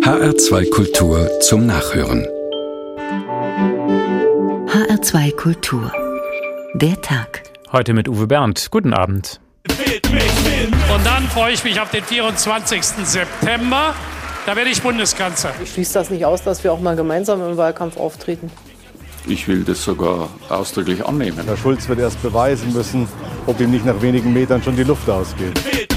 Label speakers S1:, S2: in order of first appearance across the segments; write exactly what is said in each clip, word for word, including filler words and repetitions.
S1: H R zwei Kultur zum Nachhören.
S2: H R zwei Kultur. Der Tag.
S3: Heute mit Uwe Bernd. Guten Abend.
S4: Und dann freue ich mich auf den vierundzwanzigsten September. Da werde ich Bundeskanzler.
S5: Ich schließe das nicht aus, dass wir auch mal gemeinsam im Wahlkampf auftreten.
S6: Ich will das sogar ausdrücklich annehmen.
S7: Herr Schulz wird erst beweisen müssen, ob ihm nicht nach wenigen Metern schon die Luft ausgeht.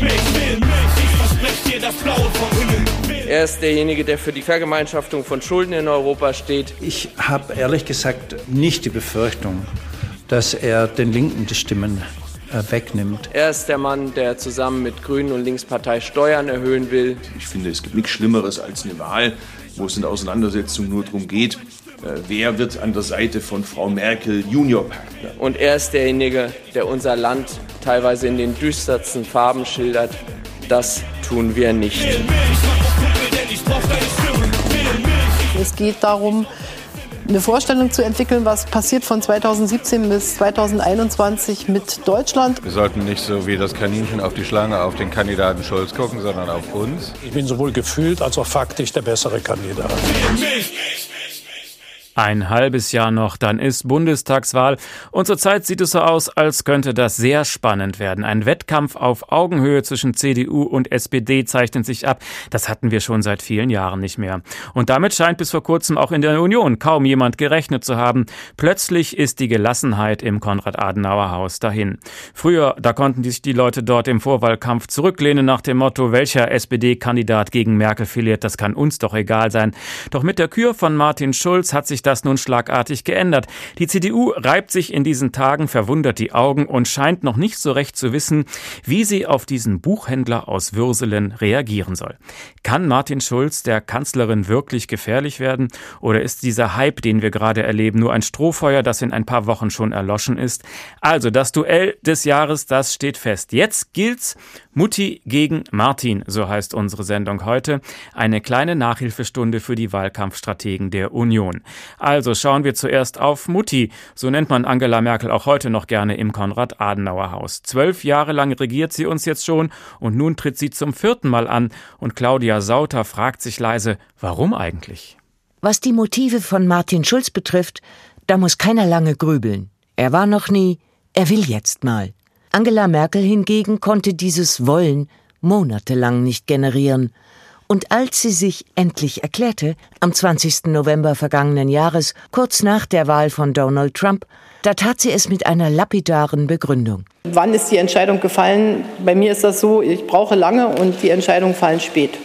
S8: Er ist derjenige, der für die Vergemeinschaftung von Schulden in Europa steht.
S9: Ich habe ehrlich gesagt nicht die Befürchtung, dass er den Linken die Stimmen äh, wegnimmt.
S8: Er ist der Mann, der zusammen mit Grünen und Linkspartei Steuern erhöhen will.
S10: Ich finde, es gibt nichts Schlimmeres als eine Wahl, wo es in der Auseinandersetzung nur darum geht, äh, wer wird an der Seite von Frau Merkel Juniorpartner.
S8: Und er ist derjenige, der unser Land teilweise in den düstersten Farben schildert. Das tun wir nicht.
S5: Es geht darum, eine Vorstellung zu entwickeln, was passiert von zweitausendsiebzehn bis zweitausendeinundzwanzig mit Deutschland.
S7: Wir sollten nicht so wie das Kaninchen auf die Schlange auf den Kandidaten Scholz gucken, sondern auf uns.
S4: Ich bin sowohl gefühlt als auch faktisch der bessere Kandidat.
S3: Ein halbes Jahr noch, dann ist Bundestagswahl und zurzeit sieht es so aus, als könnte das sehr spannend werden. Ein Wettkampf auf Augenhöhe zwischen C D U und S P D zeichnet sich ab. Das hatten wir schon seit vielen Jahren nicht mehr. Und damit scheint bis vor kurzem auch in der Union kaum jemand gerechnet zu haben. Plötzlich ist die Gelassenheit im Konrad-Adenauer-Haus dahin. Früher, da konnten sich die Leute dort im Vorwahlkampf zurücklehnen nach dem Motto, welcher S P D-Kandidat gegen Merkel verliert, das kann uns doch egal sein. Doch mit der Kür von Martin Schulz hat sich das nun schlagartig geändert. Die C D U reibt sich in diesen Tagen verwundert die Augen und scheint noch nicht so recht zu wissen, wie sie auf diesen Buchhändler aus Würselen reagieren soll. Kann Martin Schulz der Kanzlerin wirklich gefährlich werden? Oder ist dieser Hype, den wir gerade erleben, nur ein Strohfeuer, das in ein paar Wochen schon erloschen ist? Also, das Duell des Jahres, das steht fest. Jetzt gilt's. Mutti gegen Martin, so heißt unsere Sendung heute. Eine kleine Nachhilfestunde für die Wahlkampfstrategen der Union. Also schauen wir zuerst auf Mutti. So nennt man Angela Merkel auch heute noch gerne im Konrad-Adenauer-Haus. Zwölf Jahre lang regiert sie uns jetzt schon und nun tritt sie zum vierten Mal an. Und Claudia Sauter fragt sich leise, warum eigentlich?
S2: Was die Motive von Martin Schulz betrifft, da muss keiner lange grübeln. Er war noch nie, er will jetzt mal. Angela Merkel hingegen konnte dieses Wollen monatelang nicht generieren. Und als sie sich endlich erklärte, am zwanzigsten November vergangenen Jahres, kurz nach der Wahl von Donald Trump, da tat sie es mit einer lapidaren Begründung.
S5: Wann ist die Entscheidung gefallen? Bei mir ist das so, ich brauche lange und die Entscheidungen fallen spät.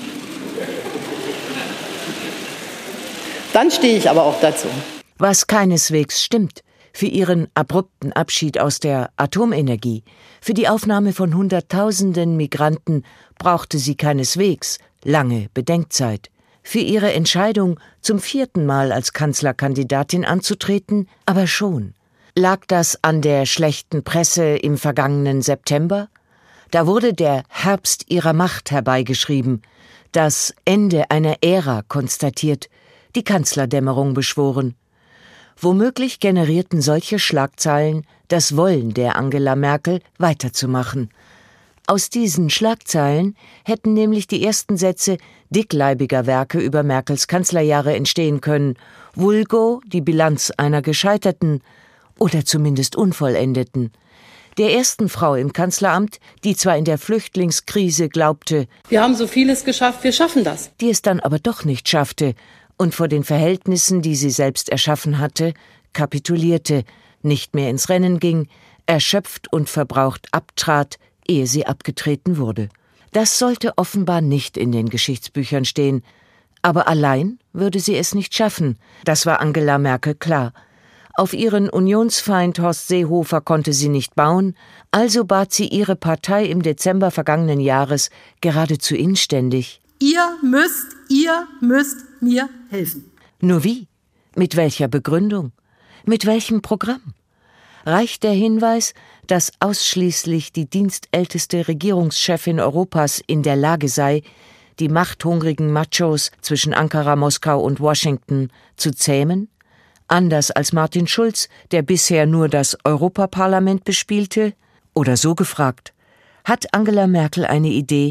S5: Dann stehe ich aber auch dazu.
S2: Was keineswegs stimmt. Für ihren abrupten Abschied aus der Atomenergie, für die Aufnahme von Hunderttausenden Migranten brauchte sie keineswegs lange Bedenkzeit. Für ihre Entscheidung, zum vierten Mal als Kanzlerkandidatin anzutreten, aber schon. Lag das an der schlechten Presse im vergangenen September? Da wurde der Herbst ihrer Macht herbeigeschrieben, das Ende einer Ära konstatiert, die Kanzlerdämmerung beschworen. Womöglich generierten solche Schlagzeilen das Wollen der Angela Merkel, weiterzumachen. Aus diesen Schlagzeilen hätten nämlich die ersten Sätze dickleibiger Werke über Merkels Kanzlerjahre entstehen können, vulgo die Bilanz einer gescheiterten oder zumindest unvollendeten. Der ersten Frau im Kanzleramt, die zwar in der Flüchtlingskrise glaubte,
S5: Wir haben so vieles geschafft, wir schaffen das.
S2: Die es dann aber doch nicht schaffte und vor den Verhältnissen, die sie selbst erschaffen hatte, kapitulierte, nicht mehr ins Rennen ging, erschöpft und verbraucht abtrat, ehe sie abgetreten wurde. Das sollte offenbar nicht in den Geschichtsbüchern stehen. Aber allein würde sie es nicht schaffen. Das war Angela Merkel klar. Auf ihren Unionsfeind Horst Seehofer konnte sie nicht bauen, also bat sie ihre Partei im Dezember vergangenen Jahres geradezu inständig.
S11: Ihr müsst, ihr müsst mir helfen.
S2: Nur wie? Mit welcher Begründung? Mit welchem Programm? Reicht der Hinweis, dass ausschließlich die dienstälteste Regierungschefin Europas in der Lage sei, die machthungrigen Machos zwischen Ankara, Moskau und Washington zu zähmen? Anders als Martin Schulz, der bisher nur das Europaparlament bespielte? Oder so gefragt, hat Angela Merkel eine Idee,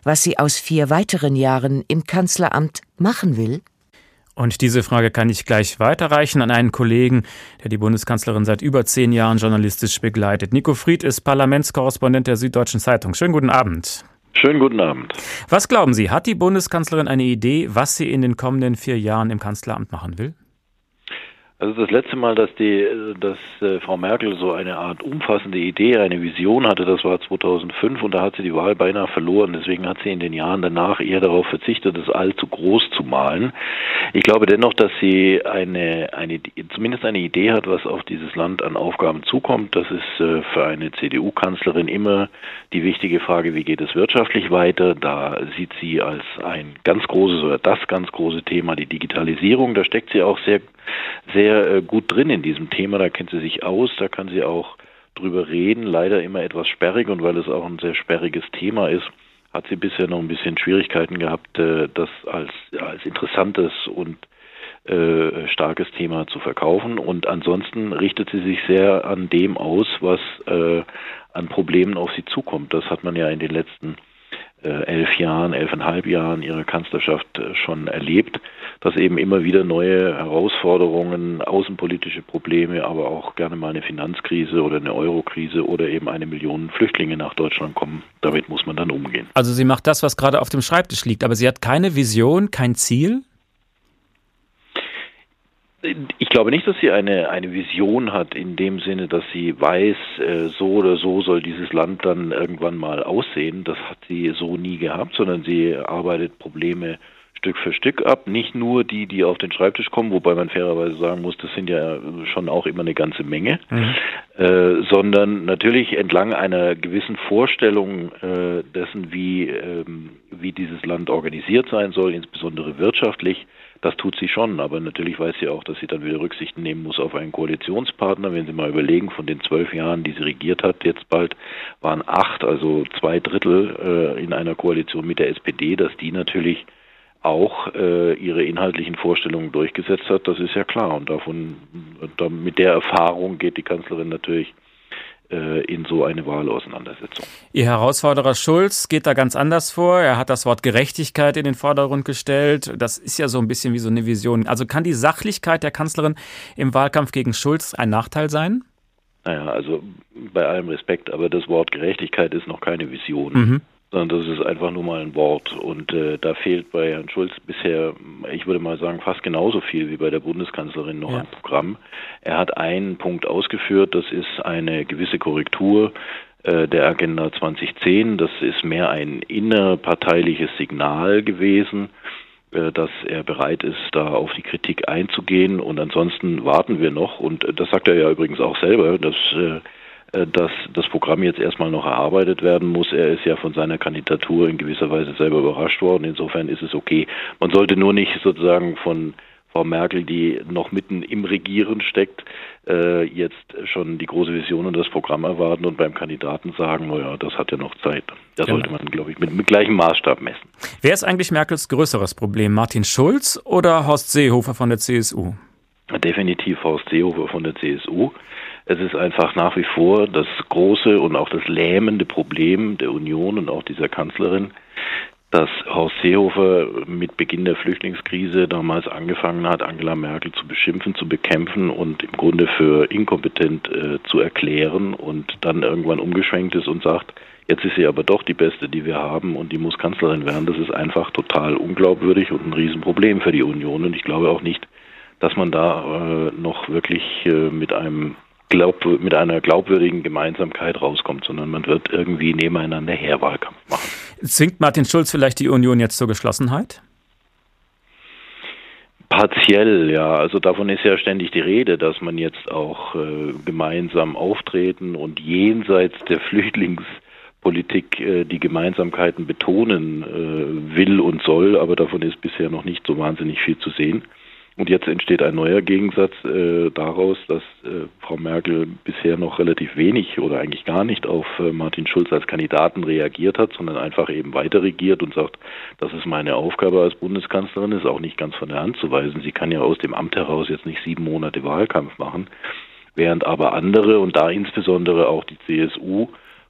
S2: was sie aus vier weiteren Jahren im Kanzleramt machen will?
S3: Und diese Frage kann ich gleich weiterreichen an einen Kollegen, der die Bundeskanzlerin seit über zehn Jahren journalistisch begleitet. Nico Fried ist Parlamentskorrespondent der Süddeutschen Zeitung. Schönen guten Abend.
S12: Schönen guten Abend.
S3: Was glauben Sie, hat die Bundeskanzlerin eine Idee, was sie in den kommenden vier Jahren im Kanzleramt machen will?
S12: Also das letzte Mal, dass die, dass äh, Frau Merkel so eine Art umfassende Idee, eine Vision hatte, das war zweitausendfünf und da hat sie die Wahl beinahe verloren. Deswegen hat sie in den Jahren danach eher darauf verzichtet, das allzu groß zu malen. Ich glaube dennoch, dass sie eine, eine, zumindest eine Idee hat, was auf dieses Land an Aufgaben zukommt. Das ist äh, für eine C D U-Kanzlerin immer die wichtige Frage, wie geht es wirtschaftlich weiter? Da sieht sie als ein ganz großes oder das ganz große Thema die Digitalisierung. Da steckt sie auch sehr sehr äh, gut drin in diesem Thema, da kennt sie sich aus, da kann sie auch drüber reden, leider immer etwas sperrig und weil es auch ein sehr sperriges Thema ist, hat sie bisher noch ein bisschen Schwierigkeiten gehabt, äh, das als, als interessantes und äh, starkes Thema zu verkaufen und ansonsten richtet sie sich sehr an dem aus, was äh, an Problemen auf sie zukommt. Das hat man ja in den letzten elf Jahren, elfeinhalb Jahren ihrer Kanzlerschaft schon erlebt, dass eben immer wieder neue Herausforderungen, außenpolitische Probleme, aber auch gerne mal eine Finanzkrise oder eine Eurokrise oder eben eine Million Flüchtlinge nach Deutschland kommen. Damit muss man dann umgehen.
S3: Also sie macht das, was gerade auf dem Schreibtisch liegt, aber sie hat keine Vision, kein Ziel?
S12: Ich glaube nicht, dass sie eine, eine Vision hat in dem Sinne, dass sie weiß, äh, so oder so soll dieses Land dann irgendwann mal aussehen. Das hat sie so nie gehabt, sondern sie arbeitet Probleme Stück für Stück ab. Nicht nur die, die auf den Schreibtisch kommen, wobei man fairerweise sagen muss, das sind ja schon auch immer eine ganze Menge, mhm. äh, sondern natürlich entlang einer gewissen Vorstellung äh, dessen, wie, ähm, wie dieses Land organisiert sein soll, insbesondere wirtschaftlich. Das tut sie schon, aber natürlich weiß sie auch, dass sie dann wieder Rücksicht nehmen muss auf einen Koalitionspartner. Wenn Sie mal überlegen, von den zwölf Jahren, die sie regiert hat, jetzt bald waren acht, also zwei Drittel äh, in einer Koalition mit der S P D, dass die natürlich auch äh, ihre inhaltlichen Vorstellungen durchgesetzt hat, das ist ja klar. Und davon, da, mit der Erfahrung geht die Kanzlerin natürlich in so eine Wahlauseinandersetzung.
S3: Ihr Herausforderer Schulz geht da ganz anders vor. Er hat das Wort Gerechtigkeit in den Vordergrund gestellt. Das ist ja so ein bisschen wie so eine Vision. Also kann die Sachlichkeit der Kanzlerin im Wahlkampf gegen Schulz ein Nachteil sein?
S12: Naja, also bei allem Respekt, aber das Wort Gerechtigkeit ist noch keine Vision.
S3: Mhm.
S12: Sondern das ist einfach nur mal ein Wort. Und äh, da fehlt bei Herrn Schulz bisher, ich würde mal sagen, fast genauso viel wie bei der Bundeskanzlerin noch ja. ein Programm. Er hat einen Punkt ausgeführt, das ist eine gewisse Korrektur äh, der Agenda zwanzig zehn. Das ist mehr ein innerparteiliches Signal gewesen, äh, dass er bereit ist, da auf die Kritik einzugehen. Und ansonsten warten wir noch. Und das sagt er ja übrigens auch selber, dass äh, dass das Programm jetzt erstmal noch erarbeitet werden muss. Er ist ja von seiner Kandidatur in gewisser Weise selber überrascht worden. Insofern ist es okay. Man sollte nur nicht sozusagen von Frau Merkel, die noch mitten im Regieren steckt, jetzt schon die große Vision und das Programm erwarten und beim Kandidaten sagen, naja, das hat ja noch Zeit. Da genau. sollte man, glaube ich, mit, mit gleichem Maßstab messen.
S3: Wer ist eigentlich Merkels größeres Problem? Martin Schulz oder Horst Seehofer von der C S U?
S12: Definitiv Horst Seehofer von der C S U. Es ist einfach nach wie vor das große und auch das lähmende Problem der Union und auch dieser Kanzlerin, dass Horst Seehofer mit Beginn der Flüchtlingskrise damals angefangen hat, Angela Merkel zu beschimpfen, zu bekämpfen und im Grunde für inkompetent äh, zu erklären und dann irgendwann umgeschwenkt ist und sagt, jetzt ist sie aber doch die Beste, die wir haben und die muss Kanzlerin werden. Das ist einfach total unglaubwürdig und ein Riesenproblem für die Union und ich glaube auch nicht, dass man da äh, noch wirklich äh, mit einem Glaub, mit einer glaubwürdigen Gemeinsamkeit rauskommt, sondern man wird irgendwie nebeneinander her Wahlkampf machen.
S3: Zwingt Martin Schulz vielleicht die Union jetzt zur Geschlossenheit?
S12: Partiell, ja. Also davon ist ja ständig die Rede, dass man jetzt auch äh, gemeinsam auftreten und jenseits der Flüchtlingspolitik äh, die Gemeinsamkeiten betonen äh, will und soll, aber davon ist bisher noch nicht so wahnsinnig viel zu sehen. Und jetzt entsteht ein neuer Gegensatz äh, daraus, dass äh, Frau Merkel bisher noch relativ wenig oder eigentlich gar nicht auf äh, Martin Schulz als Kandidaten reagiert hat, sondern einfach eben weiter regiert und sagt, das ist meine Aufgabe als Bundeskanzlerin, ist auch nicht ganz von der Hand zu weisen. Sie kann ja aus dem Amt heraus jetzt nicht sieben Monate Wahlkampf machen, während aber andere und da insbesondere auch die C S U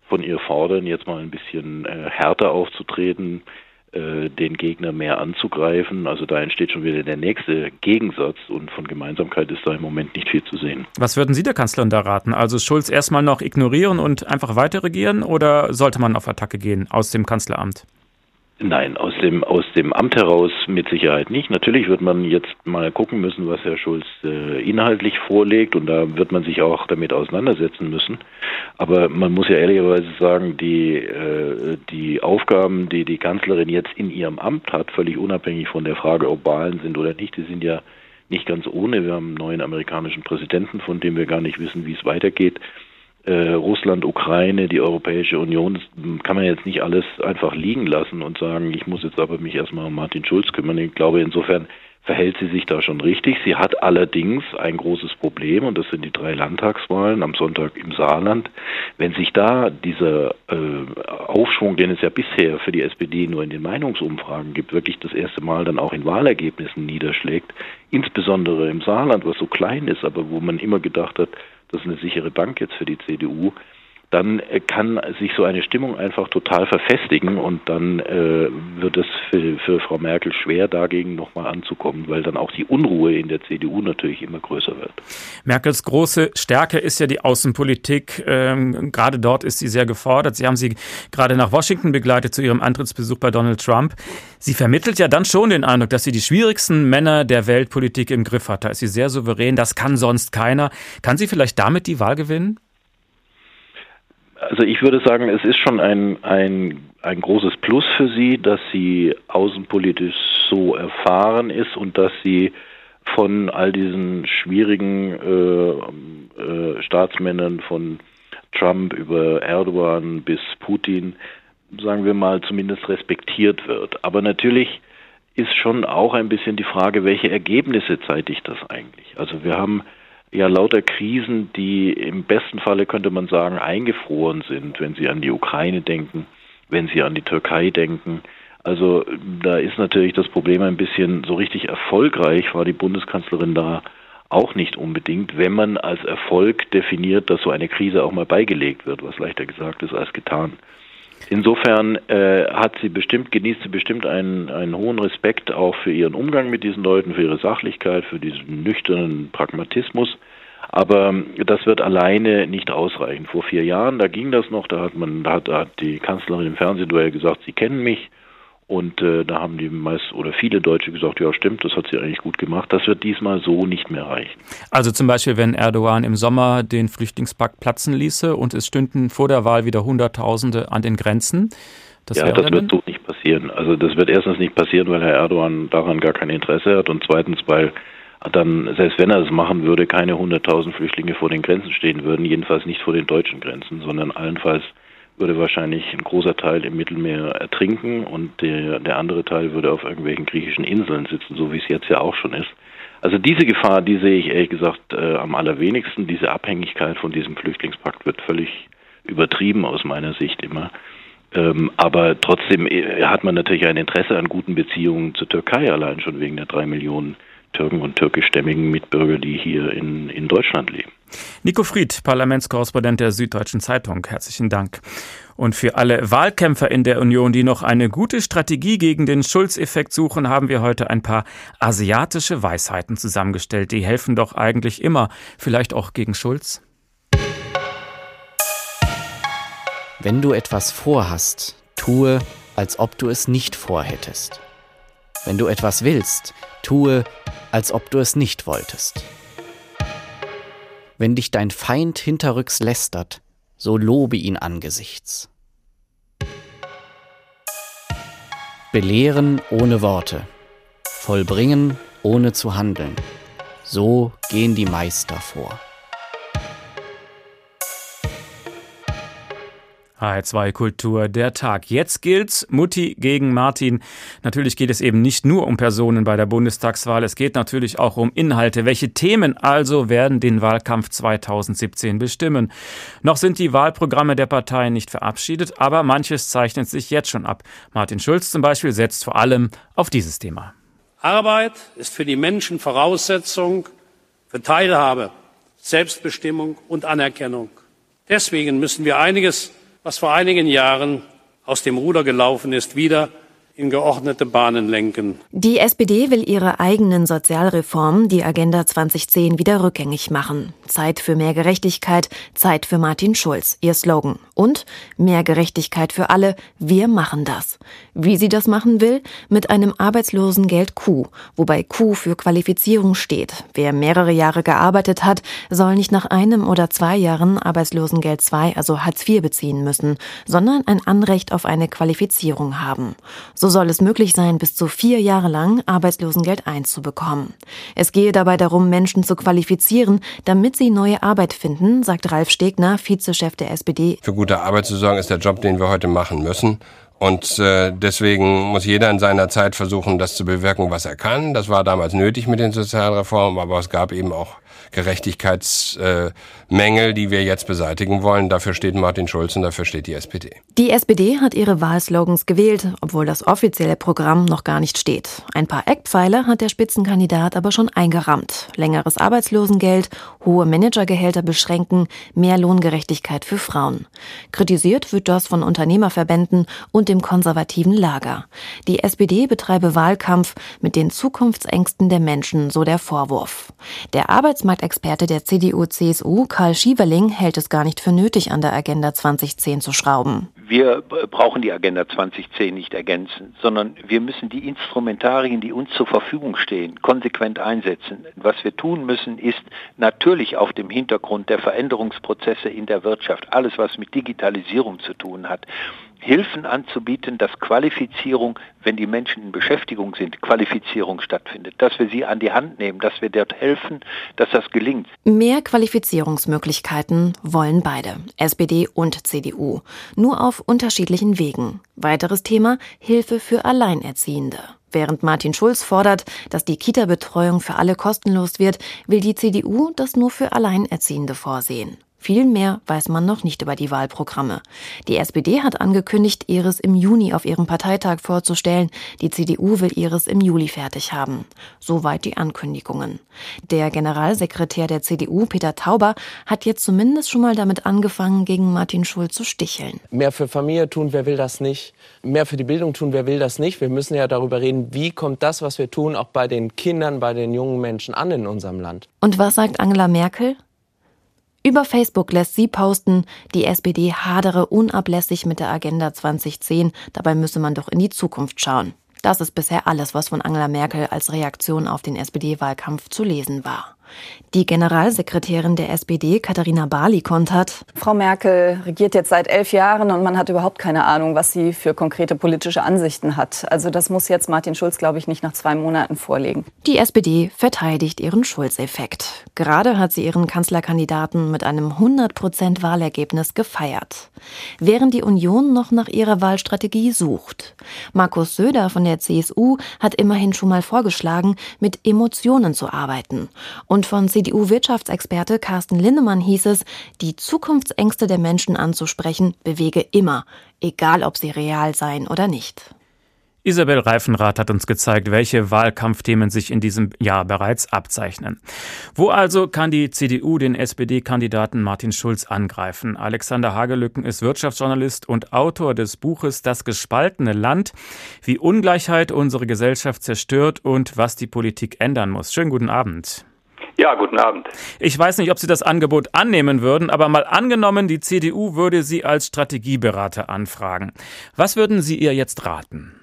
S12: von ihr fordern, jetzt mal ein bisschen äh, härter aufzutreten, äh, den Gegner mehr anzugreifen. Also da entsteht schon wieder der nächste Gegensatz und von Gemeinsamkeit ist da im Moment nicht viel zu sehen.
S3: Was würden Sie der Kanzlerin da raten? Also Schulz erstmal noch ignorieren und einfach weiter regieren oder sollte man auf Attacke gehen aus dem Kanzleramt?
S12: Nein, aus dem aus dem Amt heraus mit Sicherheit nicht. Natürlich wird man jetzt mal gucken müssen, was Herr Schulz äh, inhaltlich vorlegt und da wird man sich auch damit auseinandersetzen müssen. Aber man muss ja ehrlicherweise sagen, die äh, die Aufgaben, die die Kanzlerin jetzt in ihrem Amt hat, völlig unabhängig von der Frage, ob Wahlen sind oder nicht, die sind ja nicht ganz ohne. Wir haben einen neuen amerikanischen Präsidenten, von dem wir gar nicht wissen, wie es weitergeht. Äh, Russland, Ukraine, die Europäische Union, das kann man jetzt nicht alles einfach liegen lassen und sagen, ich muss jetzt aber mich erstmal um Martin Schulz kümmern. Ich glaube, insofern verhält sie sich da schon richtig. Sie hat allerdings ein großes Problem und das sind die drei Landtagswahlen am Sonntag im Saarland. Wenn sich da dieser äh, Aufschwung, den es ja bisher für die S P D nur in den Meinungsumfragen gibt, wirklich das erste Mal dann auch in Wahlergebnissen niederschlägt, insbesondere im Saarland, was so klein ist, aber wo man immer gedacht hat, das ist eine sichere Bank jetzt für die C D U, dann kann sich so eine Stimmung einfach total verfestigen und dann äh, wird es für, für Frau Merkel schwer, dagegen nochmal anzukommen, weil dann auch die Unruhe in der C D U natürlich immer größer wird.
S3: Merkels große Stärke ist ja die Außenpolitik. Ähm, gerade dort ist sie sehr gefordert. Sie haben sie gerade nach Washington begleitet zu ihrem Antrittsbesuch bei Donald Trump. Sie vermittelt ja dann schon den Eindruck, dass sie die schwierigsten Männer der Weltpolitik im Griff hat. Da ist sie sehr souverän. Das kann sonst keiner. Kann sie vielleicht damit die Wahl gewinnen?
S12: Also ich würde sagen, es ist schon ein, ein, ein großes Plus für sie, dass sie außenpolitisch so erfahren ist und dass sie von all diesen schwierigen äh, äh, Staatsmännern von Trump über Erdogan bis Putin, sagen wir mal, zumindest respektiert wird. Aber natürlich ist schon auch ein bisschen die Frage, welche Ergebnisse zeitigt das eigentlich? Also wir haben ja lauter Krisen, die im besten Falle, könnte man sagen, eingefroren sind, wenn Sie an die Ukraine denken, wenn Sie an die Türkei denken. Also da ist natürlich das Problem ein bisschen, so richtig erfolgreich war die Bundeskanzlerin da auch nicht unbedingt, wenn man als Erfolg definiert, dass so eine Krise auch mal beigelegt wird, was leichter gesagt ist als getan. Insofern äh, hat sie bestimmt, genießt sie bestimmt einen, einen hohen Respekt auch für ihren Umgang mit diesen Leuten, für ihre Sachlichkeit, für diesen nüchternen Pragmatismus. Aber das wird alleine nicht ausreichen. Vor vier Jahren, da ging das noch, da hat man, da hat, da hat die Kanzlerin im Fernsehduell gesagt, sie kennen mich. Und äh, da haben die meist oder viele Deutsche gesagt, ja stimmt, das hat sie eigentlich gut gemacht. Das wird diesmal so nicht mehr reichen.
S3: Also zum Beispiel, wenn Erdogan im Sommer den Flüchtlingspakt platzen ließe und es stünden vor der Wahl wieder Hunderttausende an den Grenzen. Das
S12: ja, das wird so nicht passieren. Also das wird erstens nicht passieren, weil Herr Erdogan daran gar kein Interesse hat und zweitens, weil dann, selbst wenn er das machen würde, keine hunderttausend Flüchtlinge vor den Grenzen stehen würden, jedenfalls nicht vor den deutschen Grenzen, sondern allenfalls würde wahrscheinlich ein großer Teil im Mittelmeer ertrinken und der, der andere Teil würde auf irgendwelchen griechischen Inseln sitzen, so wie es jetzt ja auch schon ist. Also diese Gefahr, die sehe ich ehrlich gesagt äh, am allerwenigsten. Diese Abhängigkeit von diesem Flüchtlingspakt wird völlig übertrieben aus meiner Sicht immer. Ähm, aber trotzdem hat man natürlich ein Interesse an guten Beziehungen zur Türkei, allein schon wegen der drei Millionen Türken und türkischstämmigen Mitbürger, die hier in, in Deutschland leben.
S3: Nico Fried, Parlamentskorrespondent der Süddeutschen Zeitung. Herzlichen Dank. Und für alle Wahlkämpfer in der Union, die noch eine gute Strategie gegen den Schulz-Effekt suchen, haben wir heute ein paar asiatische Weisheiten zusammengestellt. Die helfen doch eigentlich immer. Vielleicht auch gegen Schulz?
S13: Wenn du etwas vorhast, tue, als ob du es nicht vorhättest. Wenn du etwas willst, tue, als ob du es nicht wolltest. Wenn dich dein Feind hinterrücks lästert, so lobe ihn angesichts. Belehren ohne Worte, vollbringen ohne zu handeln. So gehen die Meister vor.
S3: H R zwei Kultur, der Tag. Jetzt gilt's Mutti gegen Martin. Natürlich geht es eben nicht nur um Personen bei der Bundestagswahl, es geht natürlich auch um Inhalte. Welche Themen also werden den Wahlkampf zweitausendsiebzehn bestimmen? Noch sind die Wahlprogramme der Parteien nicht verabschiedet, aber manches zeichnet sich jetzt schon ab. Martin Schulz zum Beispiel setzt vor allem auf dieses Thema.
S4: Arbeit ist für die Menschen Voraussetzung für Teilhabe, Selbstbestimmung und Anerkennung. Deswegen müssen wir einiges was vor einigen Jahren aus dem Ruder gelaufen ist, wieder in geordnete Bahnen lenken.
S14: Die S P D will ihre eigenen Sozialreformen, die Agenda zwanzig zehn, wieder rückgängig machen. Zeit für mehr Gerechtigkeit, Zeit für Martin Schulz, ihr Slogan. Und mehr Gerechtigkeit für alle, wir machen das. Wie sie das machen will? Mit einem Arbeitslosengeld Q, wobei Q für Qualifizierung steht. Wer mehrere Jahre gearbeitet hat, soll nicht nach einem oder zwei Jahren Arbeitslosengeld zwei, also Hartz vier, beziehen müssen, sondern ein Anrecht auf eine Qualifizierung haben. So soll es möglich sein, bis zu vier Jahre lang Arbeitslosengeld eins zu bekommen. Es gehe dabei darum, Menschen zu qualifizieren, damit sie neue Arbeit finden, sagt Ralf Stegner, Vizechef der S P D.
S15: Für gute Arbeit zu sorgen, ist der Job, den wir heute machen müssen. Und äh, deswegen muss jeder in seiner Zeit versuchen, das zu bewirken, was er kann. Das war damals nötig mit den Sozialreformen, aber es gab eben auch Gerechtigkeitsmängel, äh, die wir jetzt beseitigen wollen. Dafür steht Martin Schulz und dafür steht die S P D.
S14: Die S P D hat ihre Wahlslogans gewählt, obwohl das offizielle Programm noch gar nicht steht. Ein paar Eckpfeiler hat der Spitzenkandidat aber schon eingerammt. Längeres Arbeitslosengeld, hohe Managergehälter beschränken, mehr Lohngerechtigkeit für Frauen. Kritisiert wird das von Unternehmerverbänden und dem konservativen Lager. Die S P D betreibe Wahlkampf mit den Zukunftsängsten der Menschen, so der Vorwurf. Der Arbeitsmarktexperte der C D U C S U, Karl Schieberling, hält es gar nicht für nötig, an der Agenda zwanzig zehn zu schrauben.
S16: Wir brauchen die Agenda zwanzig zehn nicht ergänzen, sondern wir müssen die Instrumentarien, die uns zur Verfügung stehen, konsequent einsetzen. Was wir tun müssen, ist natürlich auf dem Hintergrund der Veränderungsprozesse in der Wirtschaft, alles was mit Digitalisierung zu tun hat, Hilfen anzubieten, dass Qualifizierung, wenn die Menschen in Beschäftigung sind, Qualifizierung stattfindet, dass wir sie an die Hand nehmen, dass wir dort helfen, dass das gelingt.
S14: Mehr Qualifizierungsmöglichkeiten wollen beide, S P D und C D U, nur auf unterschiedlichen Wegen. Weiteres Thema: Hilfe für Alleinerziehende. Während Martin Schulz fordert, dass die Kita-Betreuung für alle kostenlos wird, will die C D U das nur für Alleinerziehende vorsehen. Viel mehr weiß man noch nicht über die Wahlprogramme. Die S P D hat angekündigt, ihres im Juni auf ihrem Parteitag vorzustellen. Die C D U will ihres im Juli fertig haben. Soweit die Ankündigungen. Der Generalsekretär der C D U, Peter Tauber, hat jetzt zumindest schon mal damit angefangen, gegen Martin Schulz zu sticheln.
S8: Mehr für Familie tun, wer will das nicht? Mehr für die Bildung tun, wer will das nicht? Wir müssen ja darüber reden, wie kommt das, was wir tun, auch bei den Kindern, bei den jungen Menschen an in unserem Land.
S14: Und was sagt Angela Merkel? Über Facebook lässt sie posten, die S P D hadere unablässig mit der Agenda zwanzig zehn, dabei müsse man doch in die Zukunft schauen. Das ist bisher alles, was von Angela Merkel als Reaktion auf den S P D-Wahlkampf zu lesen war. Die Generalsekretärin der S P D, Katharina Barley, kontert:
S17: Frau Merkel regiert jetzt seit elf Jahren und man hat überhaupt keine Ahnung, was sie für konkrete politische Ansichten hat. Also das muss jetzt Martin Schulz, glaube ich, nicht nach zwei Monaten vorlegen.
S14: Die S P D verteidigt ihren Schulz-Effekt. Gerade hat sie ihren Kanzlerkandidaten mit einem hundert Prozent Wahlergebnis gefeiert. Während die Union noch nach ihrer Wahlstrategie sucht. Markus Söder von der C S U hat immerhin schon mal vorgeschlagen, mit Emotionen zu arbeiten. Und von C D U-Wirtschaftsexperte Carsten Linnemann hieß es, die Zukunftsängste der Menschen anzusprechen, bewege immer, egal ob sie real seien oder nicht.
S3: Isabel Reifenrath hat uns gezeigt, welche Wahlkampfthemen sich in diesem Jahr bereits abzeichnen. Wo also kann die C D U den S P D-Kandidaten Martin Schulz angreifen? Alexander Hagelücken ist Wirtschaftsjournalist und Autor des Buches Das gespaltene Land, wie Ungleichheit unsere Gesellschaft zerstört und was die Politik ändern muss. Schönen guten Abend.
S18: Ja, guten Abend.
S3: Ich weiß nicht, ob Sie das Angebot annehmen würden, aber mal angenommen, die C D U würde Sie als Strategieberater anfragen. Was würden Sie ihr jetzt raten?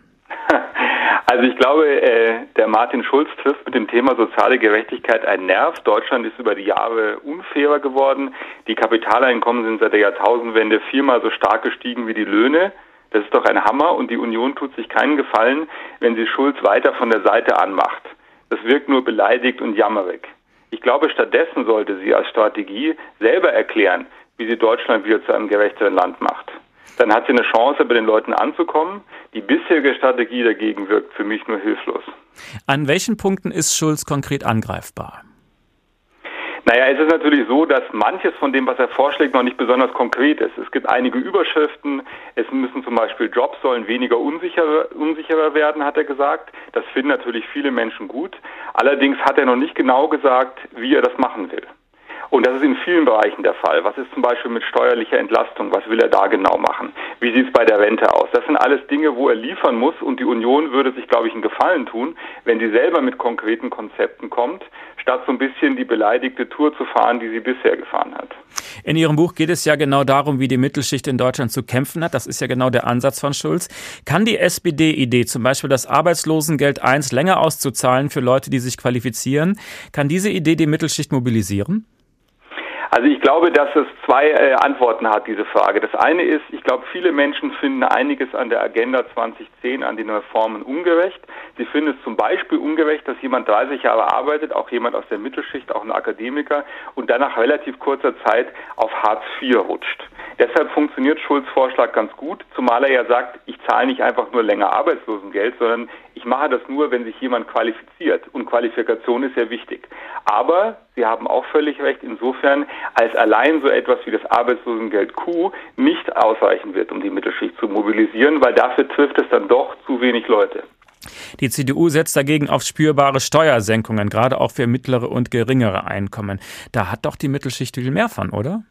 S18: Also ich glaube, äh, der Martin Schulz trifft mit dem Thema soziale Gerechtigkeit einen Nerv. Deutschland ist über die Jahre unfairer geworden. Die Kapitaleinkommen sind seit der Jahrtausendwende viermal so stark gestiegen wie die Löhne. Das ist doch ein Hammer und die Union tut sich keinen Gefallen, wenn sie Schulz weiter von der Seite anmacht. Das wirkt nur beleidigt und jammerig. Ich glaube, stattdessen sollte sie als Strategie selber erklären, wie sie Deutschland wieder zu einem gerechteren Land macht. Dann hat sie eine Chance, bei den Leuten anzukommen. Die bisherige Strategie dagegen wirkt für mich nur hilflos.
S3: An welchen Punkten ist Schulz konkret angreifbar?
S18: Naja, es ist natürlich so, dass manches von dem, was er vorschlägt, noch nicht besonders konkret ist. Es gibt einige Überschriften. Es müssen zum Beispiel Jobs sollen weniger unsicherer, unsicherer werden, hat er gesagt. Das finden natürlich viele Menschen gut. Allerdings hat er noch nicht genau gesagt, wie er das machen will. Und das ist in vielen Bereichen der Fall. Was ist zum Beispiel mit steuerlicher Entlastung? Was will er da genau machen? Wie sieht es bei der Rente aus? Das sind alles Dinge, wo er liefern muss. Und die Union würde sich, glaube ich, einen Gefallen tun, wenn sie selber mit konkreten Konzepten kommt, statt so ein bisschen die beleidigte Tour zu fahren, die sie bisher gefahren hat.
S3: In Ihrem Buch geht es ja genau darum, wie die Mittelschicht in Deutschland zu kämpfen hat. Das ist ja genau der Ansatz von Schulz. Kann die S P D-Idee, zum Beispiel das Arbeitslosengeld eins länger auszuzahlen für Leute, die sich qualifizieren, kann diese Idee die Mittelschicht mobilisieren?
S18: Also ich glaube, dass es zwei äh, Antworten hat, diese Frage. Das eine ist, ich glaube, viele Menschen finden einiges an der Agenda zwanzig zehn, an den Reformen ungerecht. Sie finden es zum Beispiel ungerecht, dass jemand dreißig Jahre arbeitet, auch jemand aus der Mittelschicht, auch ein Akademiker, und dann nach relativ kurzer Zeit auf Hartz vier rutscht. Deshalb funktioniert Schulz' Vorschlag ganz gut, zumal er ja sagt, ich zahle nicht einfach nur länger Arbeitslosengeld, sondern ich mache das nur, wenn sich jemand qualifiziert. Und Qualifikation ist sehr wichtig. Aber Sie haben auch völlig recht, insofern, als allein so etwas wie das Arbeitslosengeld Q nicht ausreichen wird, um die Mittelschicht zu mobilisieren, weil dafür trifft es dann doch zu wenig Leute.
S3: Die C D U setzt dagegen auf spürbare Steuersenkungen, gerade auch für mittlere und geringere Einkommen. Da hat doch die Mittelschicht viel mehr von, oder?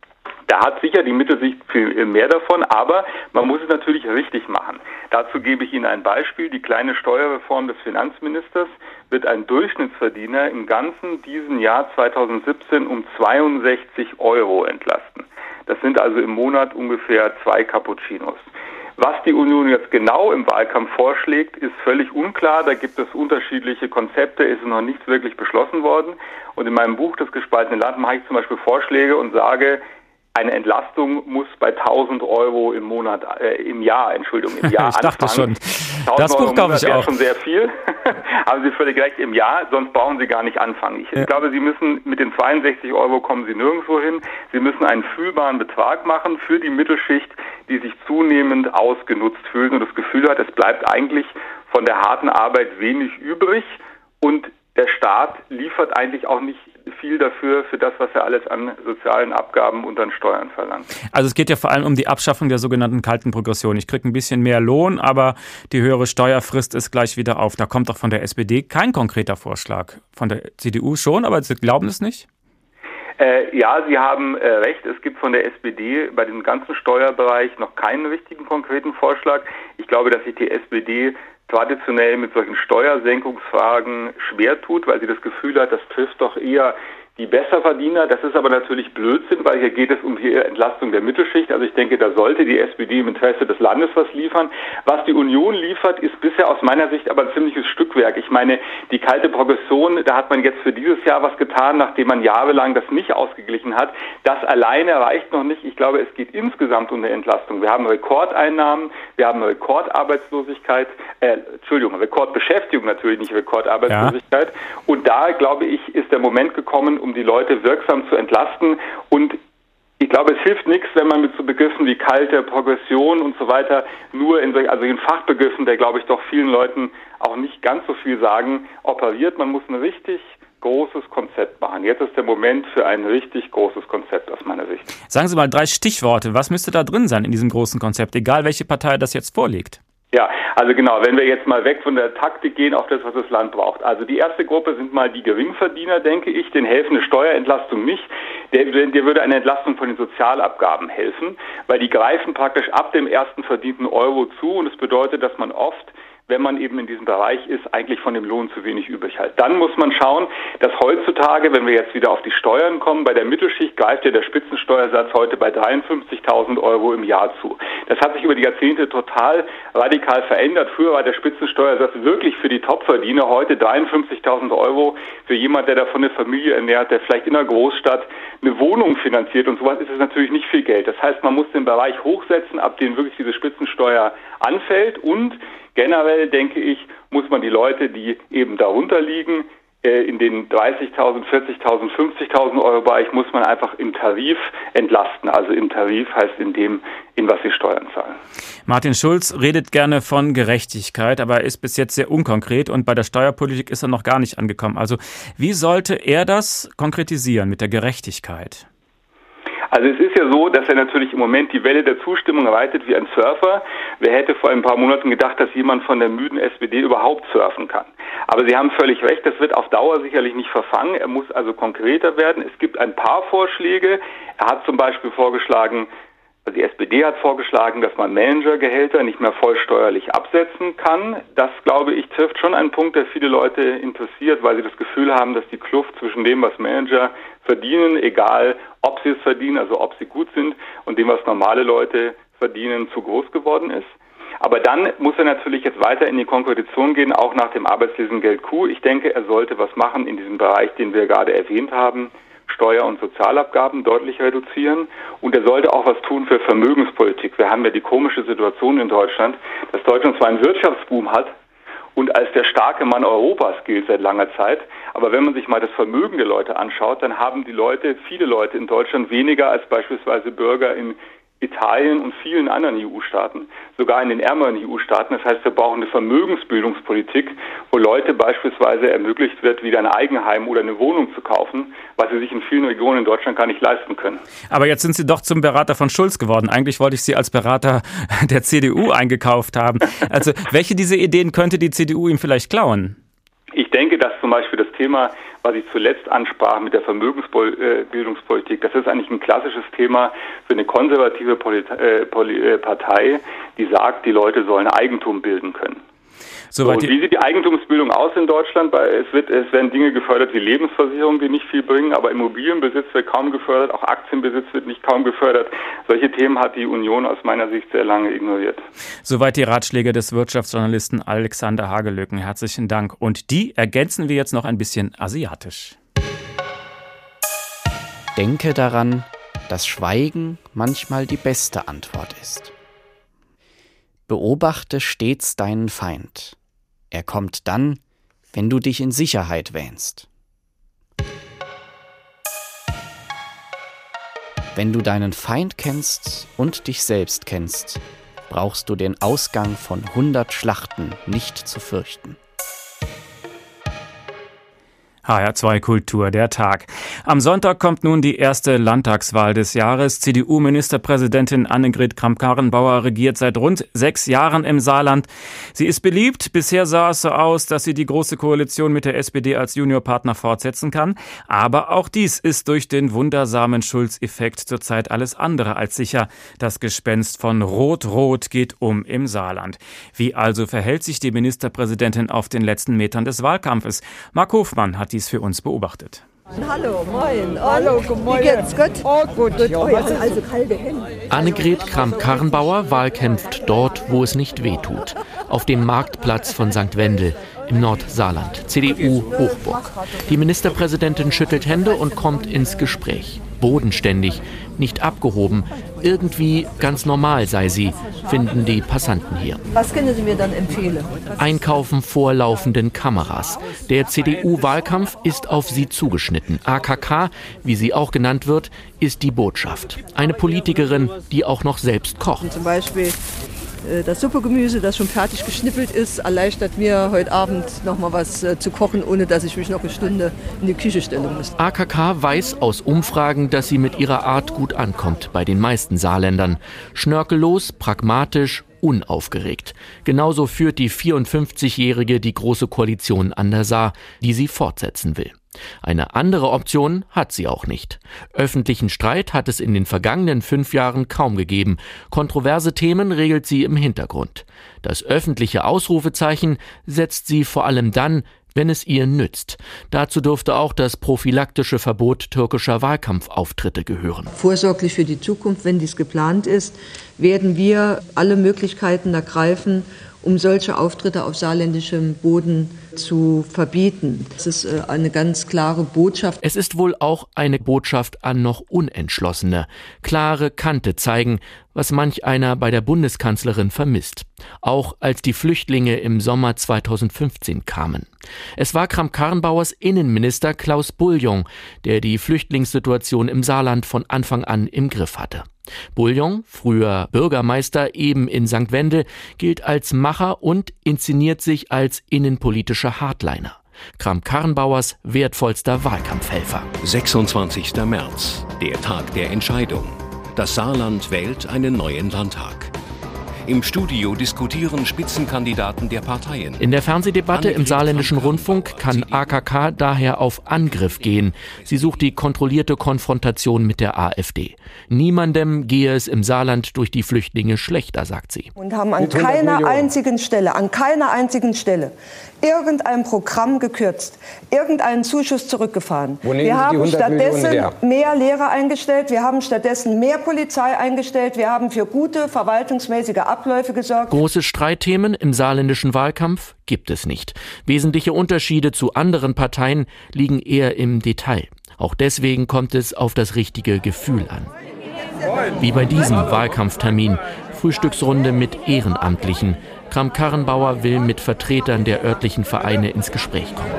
S18: Da hat sicher die Mittelschicht viel mehr davon, aber man muss es natürlich richtig machen. Dazu gebe ich Ihnen ein Beispiel. Die kleine Steuerreform des Finanzministers wird ein Durchschnittsverdiener im ganzen diesen Jahr zweitausendsiebzehn um zweiundsechzig Euro entlasten. Das sind also im Monat ungefähr zwei Cappuccinos. Was die Union jetzt genau im Wahlkampf vorschlägt, ist völlig unklar. Da gibt es unterschiedliche Konzepte, ist noch nichts wirklich beschlossen worden. Und in meinem Buch Das gespaltene Land mache ich zum Beispiel Vorschläge und sage, eine Entlastung muss bei tausend Euro im Monat, äh, im Jahr, Entschuldigung, im Jahr
S3: ich dachte
S18: anfangen.
S3: schon. Das Buch kaufe ich auch.
S18: Schon sehr viel. Haben Sie völlig recht, im Jahr, sonst brauchen Sie gar nicht anfangen. Ich ja. glaube, Sie müssen mit den zweiundsechzig Euro kommen Sie nirgendwo hin. Sie müssen einen fühlbaren Betrag machen für die Mittelschicht, die sich zunehmend ausgenutzt fühlt und das Gefühl hat, es bleibt eigentlich von der harten Arbeit wenig übrig und der Staat liefert eigentlich auch nicht viel dafür, für das, was er alles an sozialen Abgaben und an Steuern verlangt.
S3: Also es geht ja vor allem um die Abschaffung der sogenannten kalten Progression. Ich kriege ein bisschen mehr Lohn, aber die höhere Steuer frisst es gleich wieder auf. Da kommt doch von der S P D kein konkreter Vorschlag. Von der C D U schon, aber Sie glauben es nicht?
S18: Äh, ja, Sie haben äh, recht. Es gibt von der S P D bei dem ganzen Steuerbereich noch keinen richtigen konkreten Vorschlag. Ich glaube, dass sich die S P D traditionell mit solchen Steuersenkungsfragen schwer tut, weil sie das Gefühl hat, das trifft doch eher die Besserverdiener. Das ist aber natürlich Blödsinn, weil hier geht es um die Entlastung der Mittelschicht. Also ich denke, da sollte die S P D im Interesse des Landes was liefern. Was die Union liefert, ist bisher aus meiner Sicht aber ein ziemliches Stückwerk. Ich meine, die kalte Progression, da hat man jetzt für dieses Jahr was getan, nachdem man jahrelang das nicht ausgeglichen hat. Das alleine reicht noch nicht. Ich glaube, es geht insgesamt um eine Entlastung. Wir haben Rekordeinnahmen, wir haben Rekordarbeitslosigkeit, äh, Entschuldigung, Rekordbeschäftigung natürlich, nicht Rekordarbeitslosigkeit. Ja. Und da, glaube ich, ist der Moment gekommen, um die Leute wirksam zu entlasten. Und ich glaube, es hilft nichts, wenn man mit so Begriffen wie kalte Progression und so weiter nur in solch, also in Fachbegriffen, der, glaube ich, doch vielen Leuten auch nicht ganz so viel sagen, operiert. Man muss ein richtig großes Konzept machen. Jetzt ist der Moment für ein richtig großes Konzept aus meiner Sicht.
S3: Sagen Sie mal drei Stichworte. Was müsste da drin sein in diesem großen Konzept, egal welche Partei das jetzt vorlegt?
S18: Ja, also genau, wenn wir jetzt mal weg von der Taktik gehen auf das, was das Land braucht. Also die erste Gruppe sind mal die Geringverdiener, denke ich, denen helfen eine Steuerentlastung nicht. Der, der würde eine Entlastung von den Sozialabgaben helfen, weil die greifen praktisch ab dem ersten verdienten Euro zu und das bedeutet, dass man oft, wenn man eben in diesem Bereich ist, eigentlich von dem Lohn zu wenig übrig hat. Dann muss man schauen, dass heutzutage, wenn wir jetzt wieder auf die Steuern kommen, bei der Mittelschicht greift ja der Spitzensteuersatz heute bei dreiundfünfzigtausend Euro im Jahr zu. Das hat sich über die Jahrzehnte total radikal verändert. Früher war der Spitzensteuersatz wirklich für die Topverdiener, heute dreiundfünfzigtausend Euro für jemand, der davon eine Familie ernährt, der vielleicht in einer Großstadt eine Wohnung finanziert und sowas, ist es natürlich nicht viel Geld. Das heißt, man muss den Bereich hochsetzen, ab dem wirklich diese Spitzensteuer anfällt und generell, denke ich, muss man die Leute, die eben darunter liegen, in den dreißigtausend, vierzigtausend, fünfzigtausend Euro Bereich, muss man einfach im Tarif entlasten. Also im Tarif heißt in dem, in was sie Steuern zahlen.
S3: Martin Schulz redet gerne von Gerechtigkeit, aber er ist bis jetzt sehr unkonkret und bei der Steuerpolitik ist er noch gar nicht angekommen. Also wie sollte er das konkretisieren mit der Gerechtigkeit?
S18: Also es ist ja so, dass er natürlich im Moment die Welle der Zustimmung reitet wie ein Surfer. Wer hätte vor ein paar Monaten gedacht, dass jemand von der müden S P D überhaupt surfen kann? Aber Sie haben völlig recht, das wird auf Dauer sicherlich nicht verfangen. Er muss also konkreter werden. Es gibt ein paar Vorschläge. Er hat zum Beispiel vorgeschlagen, also die S P D hat vorgeschlagen, dass man Managergehälter nicht mehr voll steuerlich absetzen kann. Das, glaube ich, trifft schon einen Punkt, der viele Leute interessiert, weil sie das Gefühl haben, dass die Kluft zwischen dem, was Manager verdienen, egal ob sie es verdienen, also ob sie gut sind, und dem, was normale Leute verdienen, zu groß geworden ist. Aber dann muss er natürlich jetzt weiter in die Konkretion gehen, auch nach dem Arbeitslosengeld-Coup. Ich denke, er sollte was machen in diesem Bereich, den wir gerade erwähnt haben, Steuer- und Sozialabgaben deutlich reduzieren. Und er sollte auch was tun für Vermögenspolitik. Wir haben ja die komische Situation in Deutschland, dass Deutschland zwar einen Wirtschaftsboom hat und als der starke Mann Europas gilt seit langer Zeit, aber wenn man sich mal das Vermögen der Leute anschaut, dann haben die Leute, viele Leute in Deutschland weniger als beispielsweise Bürger in Italien und vielen anderen E U-Staaten, sogar in den ärmeren E U-Staaten. Das heißt, wir brauchen eine Vermögensbildungspolitik, wo Leute beispielsweise ermöglicht wird, wieder ein Eigenheim oder eine Wohnung zu kaufen, was sie sich in vielen Regionen in Deutschland gar nicht leisten können.
S3: Aber jetzt sind Sie doch zum Berater von Schulz geworden. Eigentlich wollte ich Sie als Berater der C D U eingekauft haben. Also welche dieser Ideen könnte die C D U ihm vielleicht klauen?
S18: Ich denke, dass zum Beispiel das Thema, was ich zuletzt ansprach mit der Vermögensbildungspolitik, das ist eigentlich ein klassisches Thema für eine konservative Partei, die sagt, die Leute sollen Eigentum bilden können. So, und wie sieht die Eigentumsbildung aus in Deutschland? Es, wird, es werden Dinge gefördert wie Lebensversicherungen, die nicht viel bringen, aber Immobilienbesitz wird kaum gefördert, auch Aktienbesitz wird nicht kaum gefördert. Solche Themen hat die Union aus meiner Sicht sehr lange ignoriert.
S3: Soweit die Ratschläge des Wirtschaftsjournalisten Alexander Hagelöcken. Herzlichen Dank. Und die ergänzen wir jetzt noch ein bisschen asiatisch.
S13: Denke daran, dass Schweigen manchmal die beste Antwort ist. Beobachte stets deinen Feind. Er kommt dann, wenn du dich in Sicherheit wähnst. Wenn du deinen Feind kennst und dich selbst kennst, brauchst du den Ausgang von hundert Schlachten nicht zu fürchten.
S3: H R zwei Kultur, der Tag. Am Sonntag kommt nun die erste Landtagswahl des Jahres. C D U-Ministerpräsidentin Annegret Kramp-Karrenbauer regiert seit rund sechs Jahren im Saarland. Sie ist beliebt. Bisher sah es so aus, dass sie die Große Koalition mit der S P D als Juniorpartner fortsetzen kann. Aber auch dies ist durch den wundersamen Schulz-Effekt zurzeit alles andere als sicher. Das Gespenst von Rot-Rot geht um im Saarland. Wie also verhält sich die Ministerpräsidentin auf den letzten Metern des Wahlkampfes? Marc Hofmann hat dies für uns beobachtet.
S19: Hallo, moin. Hallo, moin. Wie geht's? Gut? Oh, gut. gut. Oh, ja, also kalte Hände.
S20: Annegret Kramp-Karrenbauer wahlkämpft dort, wo es nicht wehtut. Auf dem Marktplatz von Sankt Wendel im Nordsaarland, C D U-Hochburg. Die Ministerpräsidentin schüttelt Hände und kommt ins Gespräch. Bodenständig, nicht abgehoben, irgendwie ganz normal sei sie, finden die Passanten hier.
S19: Was können Sie mir dann empfehlen?
S20: Einkaufen vor laufenden Kameras. Der C D U-Wahlkampf ist auf sie zugeschnitten. A K K, wie sie auch genannt wird, ist die Botschaft. Eine Politikerin, die auch noch selbst kocht.
S19: Zum Beispiel das Suppegemüse, das schon fertig geschnippelt ist, erleichtert mir heute Abend noch mal was äh, zu kochen, ohne dass ich mich noch eine Stunde in die Küche stellen muss.
S20: A K K weiß aus Umfragen, dass sie mit ihrer Art gut ankommt bei den meisten Saarländern. Schnörkellos, pragmatisch, unaufgeregt. Genauso führt die vierundfünfzigjährige die Große Koalition an der Saar, die sie fortsetzen will. Eine andere Option hat sie auch nicht. Öffentlichen Streit hat es in den vergangenen fünf Jahren kaum gegeben. Kontroverse Themen regelt sie im Hintergrund. Das öffentliche Ausrufezeichen setzt sie vor allem dann, wenn es ihr nützt. Dazu dürfte auch das prophylaktische Verbot türkischer Wahlkampfauftritte gehören.
S19: Vorsorglich für die Zukunft, wenn dies geplant ist, werden wir alle Möglichkeiten ergreifen, um solche Auftritte auf saarländischem Boden zu verbieten. Das ist eine ganz klare Botschaft.
S20: Es ist wohl auch eine Botschaft an noch Unentschlossene. Klare Kante zeigen, was manch einer bei der Bundeskanzlerin vermisst. Auch als die Flüchtlinge im Sommer zweitausendfünfzehn kamen. Es war Kramp-Karrenbauers Innenminister Klaus Bouillon, der die Flüchtlingssituation im Saarland von Anfang an im Griff hatte. Bouillon, früher Bürgermeister eben in Sankt Wendel, gilt als Macher und inszeniert sich als innenpolitischer Hardliner. Kramp-Karrenbauers wertvollster Wahlkampfhelfer.
S21: sechsundzwanzigster März, der Tag der Entscheidung. Das Saarland wählt einen neuen Landtag. Im Studio diskutieren Spitzenkandidaten der Parteien.
S20: In der Fernsehdebatte im saarländischen Rundfunk kann A K K daher auf Angriff gehen. Sie sucht die kontrollierte Konfrontation mit der AfD. Niemandem gehe es im Saarland durch die Flüchtlinge schlechter, sagt sie.
S22: Und haben an keiner einzigen Stelle, an keiner einzigen Stelle irgendein Programm gekürzt, irgendeinen Zuschuss zurückgefahren. Wir haben stattdessen mehr Lehrer eingestellt, wir haben stattdessen mehr Polizei eingestellt, wir haben für gute verwaltungsmäßige Abläufe gesorgt.
S20: Große Streitthemen im saarländischen Wahlkampf gibt es nicht. Wesentliche Unterschiede zu anderen Parteien liegen eher im Detail. Auch deswegen kommt es auf das richtige Gefühl an. Wie bei diesem Wahlkampftermin. Frühstücksrunde mit Ehrenamtlichen. Kramp-Karrenbauer will mit Vertretern der örtlichen Vereine ins Gespräch kommen.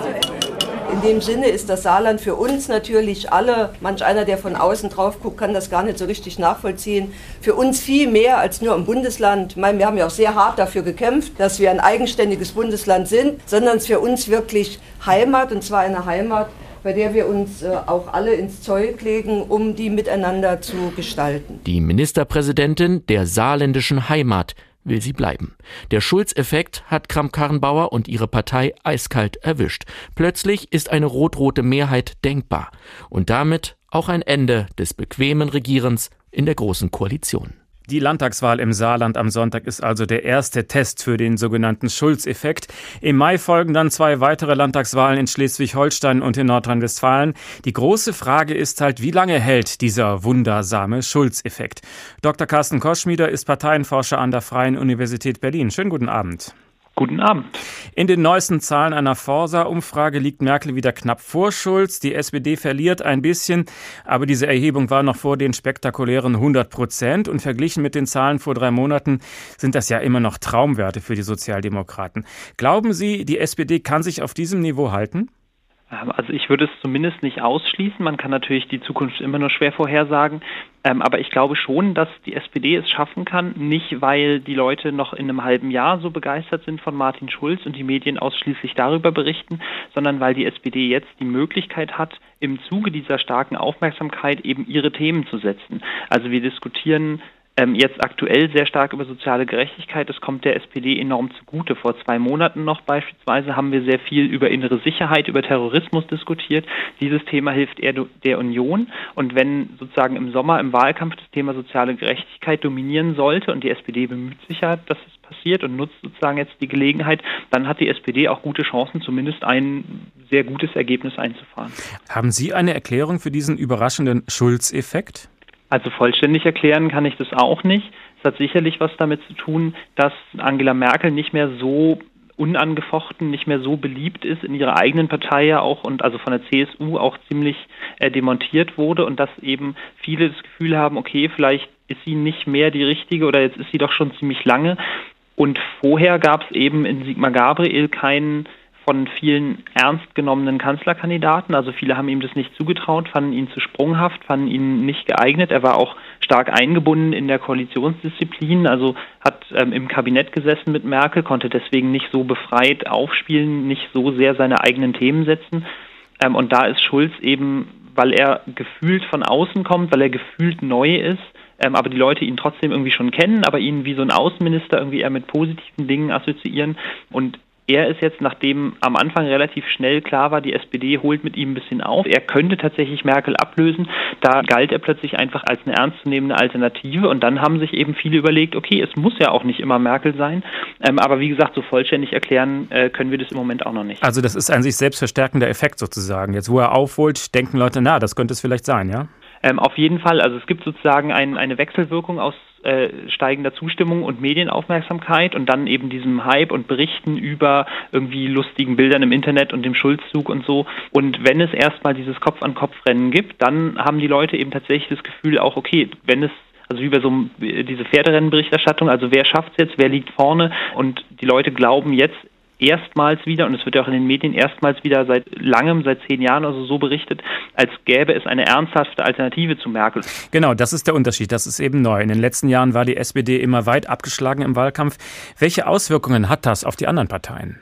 S22: In dem Sinne ist das Saarland für uns natürlich alle, manch einer, der von außen drauf guckt, kann das gar nicht so richtig nachvollziehen, für uns viel mehr als nur ein Bundesland. Ich meine, wir haben ja auch sehr hart dafür gekämpft, dass wir ein eigenständiges Bundesland sind, sondern es ist für uns wirklich Heimat, und zwar eine Heimat, bei der wir uns äh, auch alle ins Zeug legen, um die miteinander zu gestalten.
S20: Die Ministerpräsidentin der saarländischen Heimat will sie bleiben. Der Schulz-Effekt hat Kramp-Karrenbauer und ihre Partei eiskalt erwischt. Plötzlich ist eine rot-rote Mehrheit denkbar. Und damit auch ein Ende des bequemen Regierens in der Großen Koalition.
S3: Die Landtagswahl im Saarland am Sonntag ist also der erste Test für den sogenannten Schulz-Effekt. Im Mai folgen dann zwei weitere Landtagswahlen in Schleswig-Holstein und in Nordrhein-Westfalen. Die große Frage ist halt, wie lange hält dieser wundersame Schulz-Effekt? Doktor Carsten Koschmieder ist Parteienforscher an der Freien Universität Berlin. Schönen guten Abend.
S23: Guten Abend.
S3: In den neuesten Zahlen einer Forsa-Umfrage liegt Merkel wieder knapp vor Schulz. Die S P D verliert ein bisschen, aber diese Erhebung war noch vor den spektakulären hundert Prozent. Und verglichen mit den Zahlen vor drei Monaten sind das ja immer noch Traumwerte für die Sozialdemokraten. Glauben Sie, die S P D kann sich auf diesem Niveau halten?
S23: Also ich würde es zumindest nicht ausschließen. Man kann natürlich die Zukunft immer nur schwer vorhersagen. Ähm, aber ich glaube schon, dass die S P D es schaffen kann, nicht weil die Leute noch in einem halben Jahr so begeistert sind von Martin Schulz und die Medien ausschließlich darüber berichten, sondern weil die S P D jetzt die Möglichkeit hat, im Zuge dieser starken Aufmerksamkeit eben ihre Themen zu setzen. Also wir diskutieren Ähm, jetzt aktuell sehr stark über soziale Gerechtigkeit. Das kommt der S P D enorm zugute. Vor zwei Monaten noch beispielsweise haben wir sehr viel über innere Sicherheit, über Terrorismus diskutiert. Dieses Thema hilft eher der Union. Und wenn sozusagen im Sommer im Wahlkampf das Thema soziale Gerechtigkeit dominieren sollte und die S P D bemüht sich ja, dass es passiert und nutzt sozusagen jetzt die Gelegenheit, dann hat die S P D auch gute Chancen, zumindest ein sehr gutes Ergebnis einzufahren.
S3: Haben Sie eine Erklärung für diesen überraschenden Schulz-Effekt?
S23: Also vollständig erklären kann ich das auch nicht. Es hat sicherlich was damit zu tun, dass Angela Merkel nicht mehr so unangefochten, nicht mehr so beliebt ist, in ihrer eigenen Partei ja auch und also von der C S U auch ziemlich äh, demontiert wurde und dass eben viele das Gefühl haben, okay, vielleicht ist sie nicht mehr die Richtige oder jetzt ist sie doch schon ziemlich lange. Und vorher gab es eben in Sigmar Gabriel keinen von vielen ernst genommenen Kanzlerkandidaten. Also viele haben ihm das nicht zugetraut, fanden ihn zu sprunghaft, fanden ihn nicht geeignet. Er war auch stark eingebunden in der Koalitionsdisziplin, also hat ähm, im Kabinett gesessen mit Merkel, konnte deswegen nicht so befreit aufspielen, nicht so sehr seine eigenen Themen setzen. Ähm, und da ist Schulz eben, weil er gefühlt von außen kommt, weil er gefühlt neu ist, ähm, aber die Leute ihn trotzdem irgendwie schon kennen, aber ihn wie so ein Außenminister irgendwie eher mit positiven Dingen assoziieren. Und er ist jetzt, nachdem am Anfang relativ schnell klar war, die S P D holt mit ihm ein bisschen auf. Er könnte tatsächlich Merkel ablösen. Da galt er plötzlich einfach als eine ernstzunehmende Alternative. Und dann haben sich eben viele überlegt, okay, es muss ja auch nicht immer Merkel sein. Ähm, aber wie gesagt, so vollständig erklären äh, können wir das im Moment auch noch nicht.
S3: Also das ist ein sich selbst verstärkender Effekt sozusagen. Jetzt, wo er aufholt, denken Leute, na, das könnte es vielleicht sein, ja?
S23: Ähm, auf jeden Fall. Also es gibt sozusagen ein, eine Wechselwirkung aus äh, steigender Zustimmung und Medienaufmerksamkeit und dann eben diesem Hype und Berichten über irgendwie lustigen Bildern im Internet und dem Schulzzug und so. Und wenn es erstmal dieses Kopf-an-Kopf-Rennen gibt, dann haben die Leute eben tatsächlich das Gefühl auch, okay, wenn es also wie bei so einem, diese Pferderennenberichterstattung, also wer schafft es jetzt, wer liegt vorne und die Leute glauben jetzt erstmals wieder, und es wird ja auch in den Medien erstmals wieder seit langem, seit zehn Jahren oder so, so berichtet, als gäbe es eine ernsthafte Alternative zu Merkel.
S3: Genau, das ist der Unterschied, das ist eben neu. In den letzten Jahren war die S P D immer weit abgeschlagen im Wahlkampf. Welche Auswirkungen hat das auf die anderen Parteien?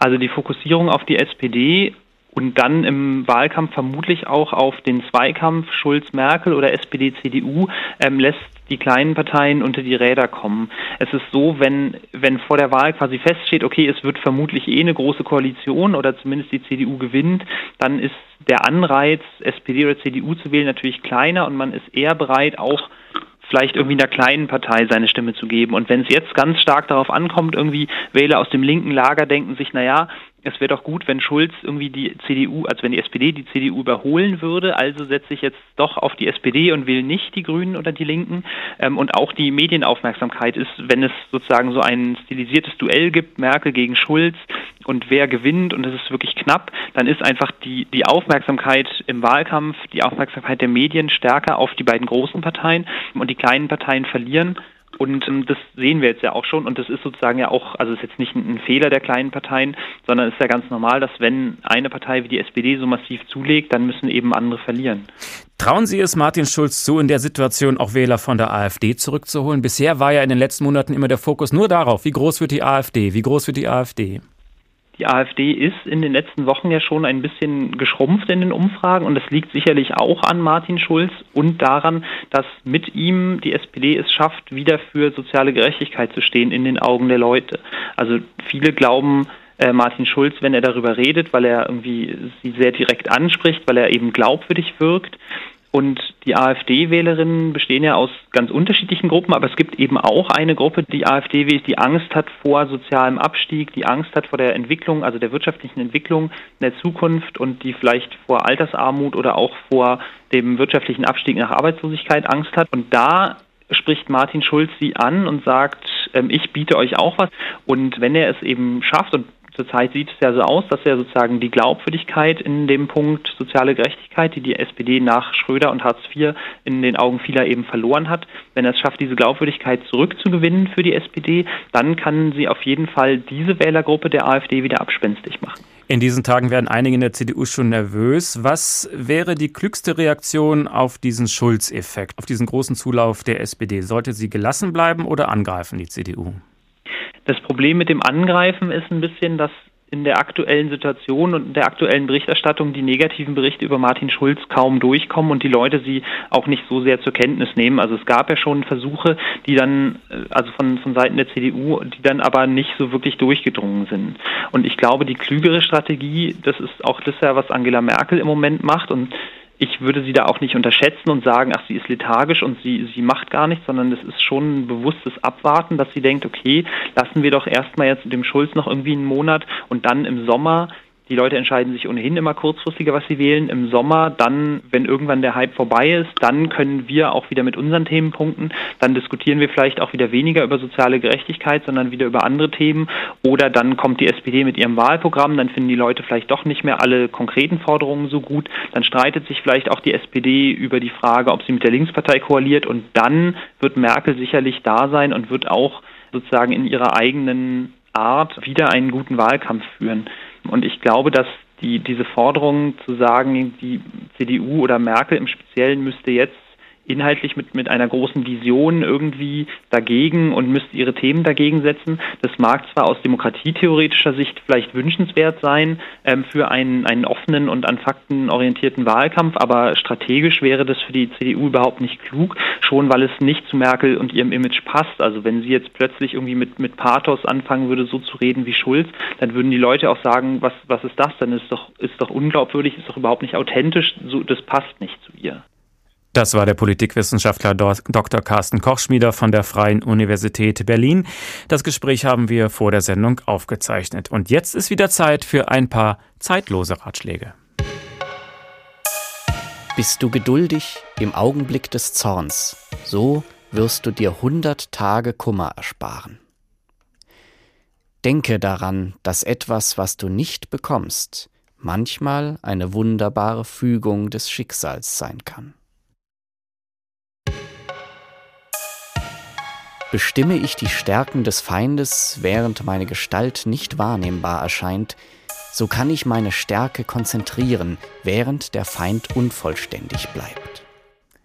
S23: Also die Fokussierung auf die S P D und dann im Wahlkampf vermutlich auch auf den Zweikampf Schulz-Merkel oder S P D-C D U ähm, lässt die kleinen Parteien unter die Räder kommen. Es ist so, wenn, wenn vor der Wahl quasi feststeht, okay, es wird vermutlich eh eine große Koalition oder zumindest die C D U gewinnt, dann ist der Anreiz, S P D oder C D U zu wählen, natürlich kleiner und man ist eher bereit, auch vielleicht irgendwie einer kleinen Partei seine Stimme zu geben. Und wenn es jetzt ganz stark darauf ankommt, irgendwie Wähler aus dem linken Lager denken sich, naja, es wäre doch gut, wenn Schulz irgendwie die C D U, also wenn die S P D die C D U überholen würde, also setze ich jetzt doch auf die S P D und wähle nicht die Grünen oder die Linken. Ähm, und auch die Medienaufmerksamkeit ist, wenn es sozusagen so ein stilisiertes Duell gibt, Merkel gegen Schulz und wer gewinnt und es ist wirklich knapp, dann ist einfach die, die Aufmerksamkeit im Wahlkampf, die Aufmerksamkeit der Medien stärker auf die beiden großen Parteien und die kleinen Parteien verlieren. Und ähm, das sehen wir jetzt ja auch schon und das ist sozusagen ja auch, also es ist jetzt nicht ein, ein Fehler der kleinen Parteien, sondern es ist ja ganz normal, dass wenn eine Partei wie die S P D so massiv zulegt, dann müssen eben andere verlieren.
S3: Trauen Sie es Martin Schulz zu, in der Situation auch Wähler von der AfD zurückzuholen? Bisher war ja in den letzten Monaten immer der Fokus nur darauf, wie groß wird die AfD, wie groß wird die AfD?
S23: Die AfD ist in den letzten Wochen ja schon ein bisschen geschrumpft in den Umfragen und das liegt sicherlich auch an Martin Schulz und daran, dass mit ihm die S P D es schafft, wieder für soziale Gerechtigkeit zu stehen in den Augen der Leute. Also viele glauben, äh, Martin Schulz, wenn er darüber redet, weil er irgendwie sie sehr direkt anspricht, weil er eben glaubwürdig wirkt. Und die AfD-Wählerinnen bestehen ja aus ganz unterschiedlichen Gruppen, aber es gibt eben auch eine Gruppe, die AfD wählt, die Angst hat vor sozialem Abstieg, die Angst hat vor der Entwicklung, also der wirtschaftlichen Entwicklung in der Zukunft und die vielleicht vor Altersarmut oder auch vor dem wirtschaftlichen Abstieg nach Arbeitslosigkeit Angst hat. Und da spricht Martin Schulz sie an und sagt, ähm, ich biete euch auch was. Und wenn er es eben schafft, und zurzeit sieht es ja so aus, dass er sozusagen die Glaubwürdigkeit in dem Punkt soziale Gerechtigkeit, die die S P D nach Schröder und Hartz vier in den Augen vieler eben verloren hat, wenn er es schafft, diese Glaubwürdigkeit zurückzugewinnen für die S P D, dann kann sie auf jeden Fall diese Wählergruppe der AfD wieder abspenstig machen.
S3: In diesen Tagen werden einige in der C D U schon nervös. Was wäre die klügste Reaktion auf diesen Schulz-Effekt, auf diesen großen Zulauf der S P D? Sollte sie gelassen bleiben oder angreifen, die C D U?
S23: Das Problem mit dem Angreifen ist ein bisschen, dass in der aktuellen Situation und in der aktuellen Berichterstattung die negativen Berichte über Martin Schulz kaum durchkommen und die Leute sie auch nicht so sehr zur Kenntnis nehmen. Also es gab ja schon Versuche, die dann, also von, von Seiten der C D U, die dann aber nicht so wirklich durchgedrungen sind. Und ich glaube, die klügere Strategie, das ist auch das ja, was Angela Merkel im Moment macht und ich würde sie da auch nicht unterschätzen und sagen, ach, sie ist lethargisch und sie, sie macht gar nichts, sondern das ist schon ein bewusstes Abwarten, dass sie denkt, okay, lassen wir doch erstmal jetzt dem Schulz noch irgendwie einen Monat und dann im Sommer, die Leute entscheiden sich ohnehin immer kurzfristiger, was sie wählen, im Sommer, dann, wenn irgendwann der Hype vorbei ist, dann können wir auch wieder mit unseren Themen punkten, dann diskutieren wir vielleicht auch wieder weniger über soziale Gerechtigkeit, sondern wieder über andere Themen oder dann kommt die S P D mit ihrem Wahlprogramm, dann finden die Leute vielleicht doch nicht mehr alle konkreten Forderungen so gut, dann streitet sich vielleicht auch die S P D über die Frage, ob sie mit der Linkspartei koaliert und dann wird Merkel sicherlich da sein und wird auch sozusagen in ihrer eigenen Art wieder einen guten Wahlkampf führen. Und ich glaube, dass die, diese Forderung zu sagen, die C D U oder Merkel im Speziellen müsste jetzt inhaltlich mit, mit einer großen Vision irgendwie dagegen und müsste ihre Themen dagegen setzen. Das mag zwar aus demokratietheoretischer Sicht vielleicht wünschenswert sein ähm, für einen, einen offenen und an Fakten orientierten Wahlkampf, aber strategisch wäre das für die C D U überhaupt nicht klug, schon weil es nicht zu Merkel und ihrem Image passt. Also wenn sie jetzt plötzlich irgendwie mit, mit Pathos anfangen würde, so zu reden wie Schulz, dann würden die Leute auch sagen, was, was ist das denn? Ist doch, ist doch unglaubwürdig, ist doch überhaupt nicht authentisch, so, das passt nicht zu ihr.
S3: Das war der Politikwissenschaftler Doktor Carsten Kochschmieder von der Freien Universität Berlin. Das Gespräch haben wir vor der Sendung aufgezeichnet. Und jetzt ist wieder Zeit für ein paar zeitlose Ratschläge.
S13: Bist du geduldig im Augenblick des Zorns, so wirst du dir hundert Tage Kummer ersparen. Denke daran, dass etwas, was du nicht bekommst, manchmal eine wunderbare Fügung des Schicksals sein kann. Bestimme ich die Stärken des Feindes, während meine Gestalt nicht wahrnehmbar erscheint, so kann ich meine Stärke konzentrieren, während der Feind unvollständig bleibt.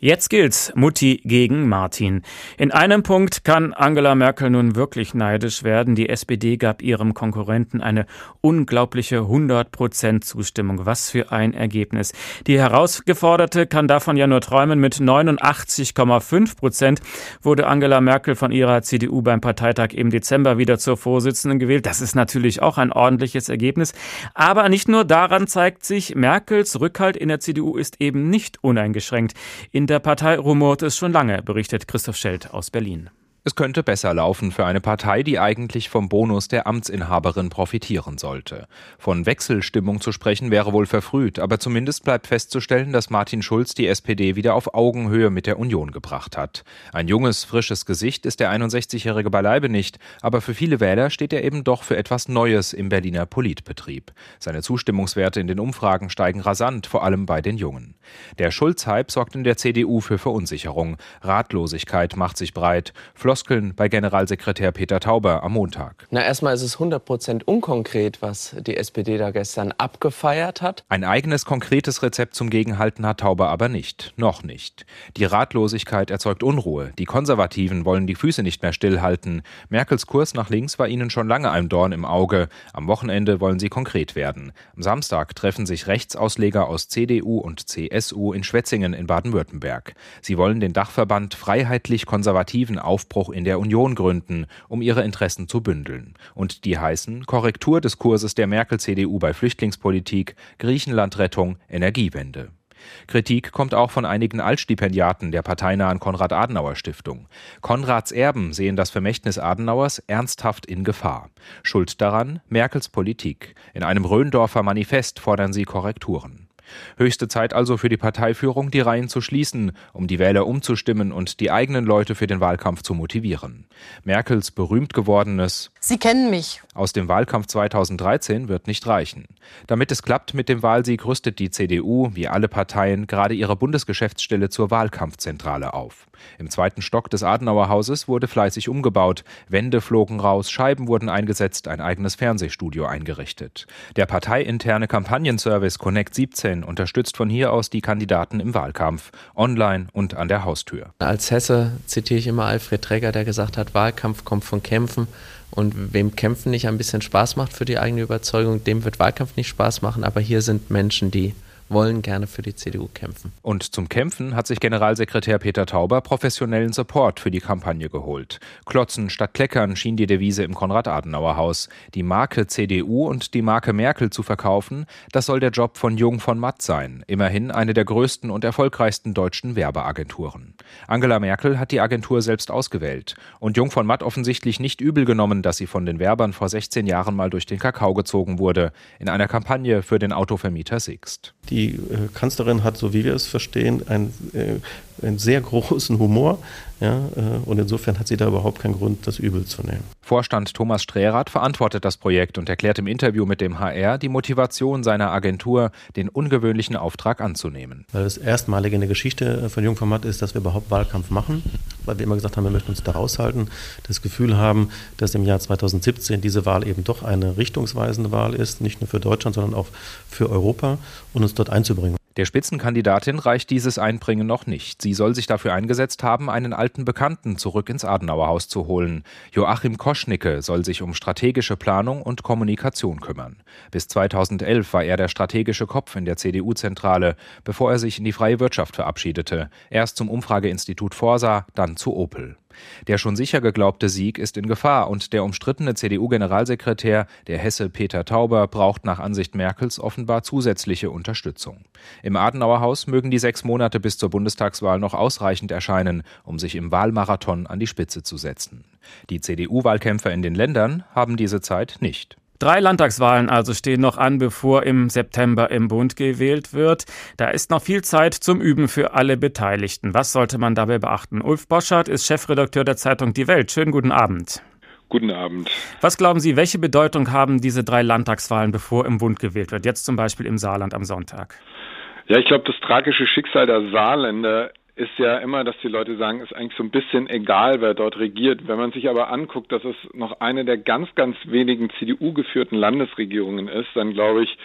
S3: Jetzt gilt's, Mutti gegen Martin. In einem Punkt kann Angela Merkel nun wirklich neidisch werden. Die S P D gab ihrem Konkurrenten eine unglaubliche hundert Prozent Zustimmung. Was für ein Ergebnis. Die Herausgeforderte kann davon ja nur träumen. Mit neunundachtzig Komma fünf Prozent wurde Angela Merkel von ihrer C D U beim Parteitag im Dezember wieder zur Vorsitzenden gewählt. Das ist natürlich auch ein ordentliches Ergebnis. Aber nicht nur daran zeigt sich, Merkels Rückhalt in der C D U ist eben nicht uneingeschränkt. In der Partei rumort es schon lange, berichtet Christoph Schelt aus Berlin.
S1: Es könnte besser laufen für eine Partei, die eigentlich vom Bonus der Amtsinhaberin profitieren sollte. Von Wechselstimmung zu sprechen wäre wohl verfrüht, aber zumindest bleibt festzustellen, dass Martin Schulz die S P D wieder auf Augenhöhe mit der Union gebracht hat. Ein junges, frisches Gesicht ist der einundsechzigjährige beileibe nicht, aber für viele Wähler steht er eben doch für etwas Neues im Berliner Politbetrieb. Seine Zustimmungswerte in den Umfragen steigen rasant, vor allem bei den Jungen. Der Schulz-Hype sorgt in der C D U für Verunsicherung. Ratlosigkeit macht sich breit. Floskeln bei Generalsekretär Peter Tauber am Montag.
S8: Na, erstmal ist es hundert Prozent unkonkret, was die S P D da gestern abgefeiert hat.
S1: Ein eigenes konkretes Rezept zum Gegenhalten hat Tauber aber nicht. Noch nicht. Die Ratlosigkeit erzeugt Unruhe. Die Konservativen wollen die Füße nicht mehr stillhalten. Merkels Kurs nach links war ihnen schon lange ein Dorn im Auge. Am Wochenende wollen sie konkret werden. Am Samstag treffen sich Rechtsausleger aus C D U und C S U in Schwetzingen in Baden-Württemberg. Sie wollen den Dachverband Freiheitlich-Konservativen Aufbruch in der Union gründen, um ihre Interessen zu bündeln. Und die heißen Korrektur des Kurses der Merkel-C D U bei Flüchtlingspolitik, Griechenlandrettung, Energiewende. Kritik kommt auch von einigen Altstipendiaten der parteinahen Konrad-Adenauer-Stiftung. Konrads Erben sehen das Vermächtnis Adenauers ernsthaft in Gefahr. Schuld daran Merkels Politik. In einem Röndorfer Manifest fordern sie Korrekturen. Höchste Zeit also für die Parteiführung, die Reihen zu schließen, um die Wähler umzustimmen und die eigenen Leute für den Wahlkampf zu motivieren. Merkels berühmt gewordenes
S5: Sie kennen mich
S1: aus dem Wahlkampf zweitausenddreizehn wird nicht reichen. Damit es klappt mit dem Wahlsieg, rüstet die C D U, wie alle Parteien, gerade ihre Bundesgeschäftsstelle zur Wahlkampfzentrale auf. Im zweiten Stock des Adenauerhauses wurde fleißig umgebaut, Wände flogen raus, Scheiben wurden eingesetzt, ein eigenes Fernsehstudio eingerichtet. Der parteiinterne Kampagnenservice Connect siebzehn unterstützt von hier aus die Kandidaten im Wahlkampf, online und an der Haustür.
S8: Als Hesse zitiere ich immer Alfred Träger, der gesagt hat, Wahlkampf kommt von Kämpfen. Und wem Kämpfen nicht ein bisschen Spaß macht für die eigene Überzeugung, dem wird Wahlkampf nicht Spaß machen. Aber hier sind Menschen, die wollen gerne für die C D U kämpfen.
S1: Und zum Kämpfen hat sich Generalsekretär Peter Tauber professionellen Support für die Kampagne geholt. Klotzen statt Kleckern schien die Devise im Konrad-Adenauer-Haus. Die Marke C D U und die Marke Merkel zu verkaufen, das soll der Job von Jung von Matt sein. Immerhin eine der größten und erfolgreichsten deutschen Werbeagenturen. Angela Merkel hat die Agentur selbst ausgewählt. Und Jung von Matt offensichtlich nicht übel genommen, dass sie von den Werbern vor sechzehn Jahren mal durch den Kakao gezogen wurde. In einer Kampagne für den Autovermieter Sixt.
S6: Die äh, Kanzlerin hat, so wie wir es verstehen, einen, äh, einen sehr großen Humor. Ja, äh, und insofern hat sie da überhaupt keinen Grund, das übel zu nehmen.
S1: Vorstand Thomas Strärath verantwortet das Projekt und erklärt im Interview mit dem H R die Motivation seiner Agentur, den ungewöhnlichen Auftrag anzunehmen.
S6: Weil das Erstmalige in der Geschichte von Jung von Matt ist, dass wir überhaupt Wahlkampf machen. Weil wir immer gesagt haben, wir möchten uns da raushalten, das Gefühl haben, dass im Jahr zweitausendsiebzehn diese Wahl eben doch eine richtungsweisende Wahl ist, nicht nur für Deutschland, sondern auch für Europa und uns dort einzubringen.
S1: Der Spitzenkandidatin reicht dieses Einbringen noch nicht. Sie soll sich dafür eingesetzt haben, einen alten Bekannten zurück ins Adenauerhaus zu holen. Joachim Koschnicke soll sich um strategische Planung und Kommunikation kümmern. Bis zweitausendelf war er der strategische Kopf in der C D U-Zentrale, bevor er sich in die freie Wirtschaft verabschiedete. Erst zum Umfrageinstitut Forsa, dann zu Opel. Der schon sicher geglaubte Sieg ist in Gefahr und der umstrittene C D U-Generalsekretär, der Hesse Peter Tauber, braucht nach Ansicht Merkels offenbar zusätzliche Unterstützung. Im Adenauerhaus mögen die sechs Monate bis zur Bundestagswahl noch ausreichend erscheinen, um sich im Wahlmarathon an die Spitze zu setzen. Die C D U-Wahlkämpfer in den Ländern haben diese Zeit nicht.
S3: Drei Landtagswahlen also stehen noch an, bevor im September im Bund gewählt wird. Da ist noch viel Zeit zum Üben für alle Beteiligten. Was sollte man dabei beachten? Ulf Boschert ist Chefredakteur der Zeitung Die Welt. Schönen guten Abend.
S9: Guten Abend.
S3: Was glauben Sie, welche Bedeutung haben diese drei Landtagswahlen, bevor im Bund gewählt wird? Jetzt zum Beispiel im Saarland am Sonntag.
S9: Ja, ich glaube, das tragische Schicksal der Saarländer ist ja immer, dass die Leute sagen, ist eigentlich so ein bisschen egal, wer dort regiert. Wenn man sich aber anguckt, dass es noch eine der ganz, ganz wenigen C D U-geführten Landesregierungen ist, dann glaube ich,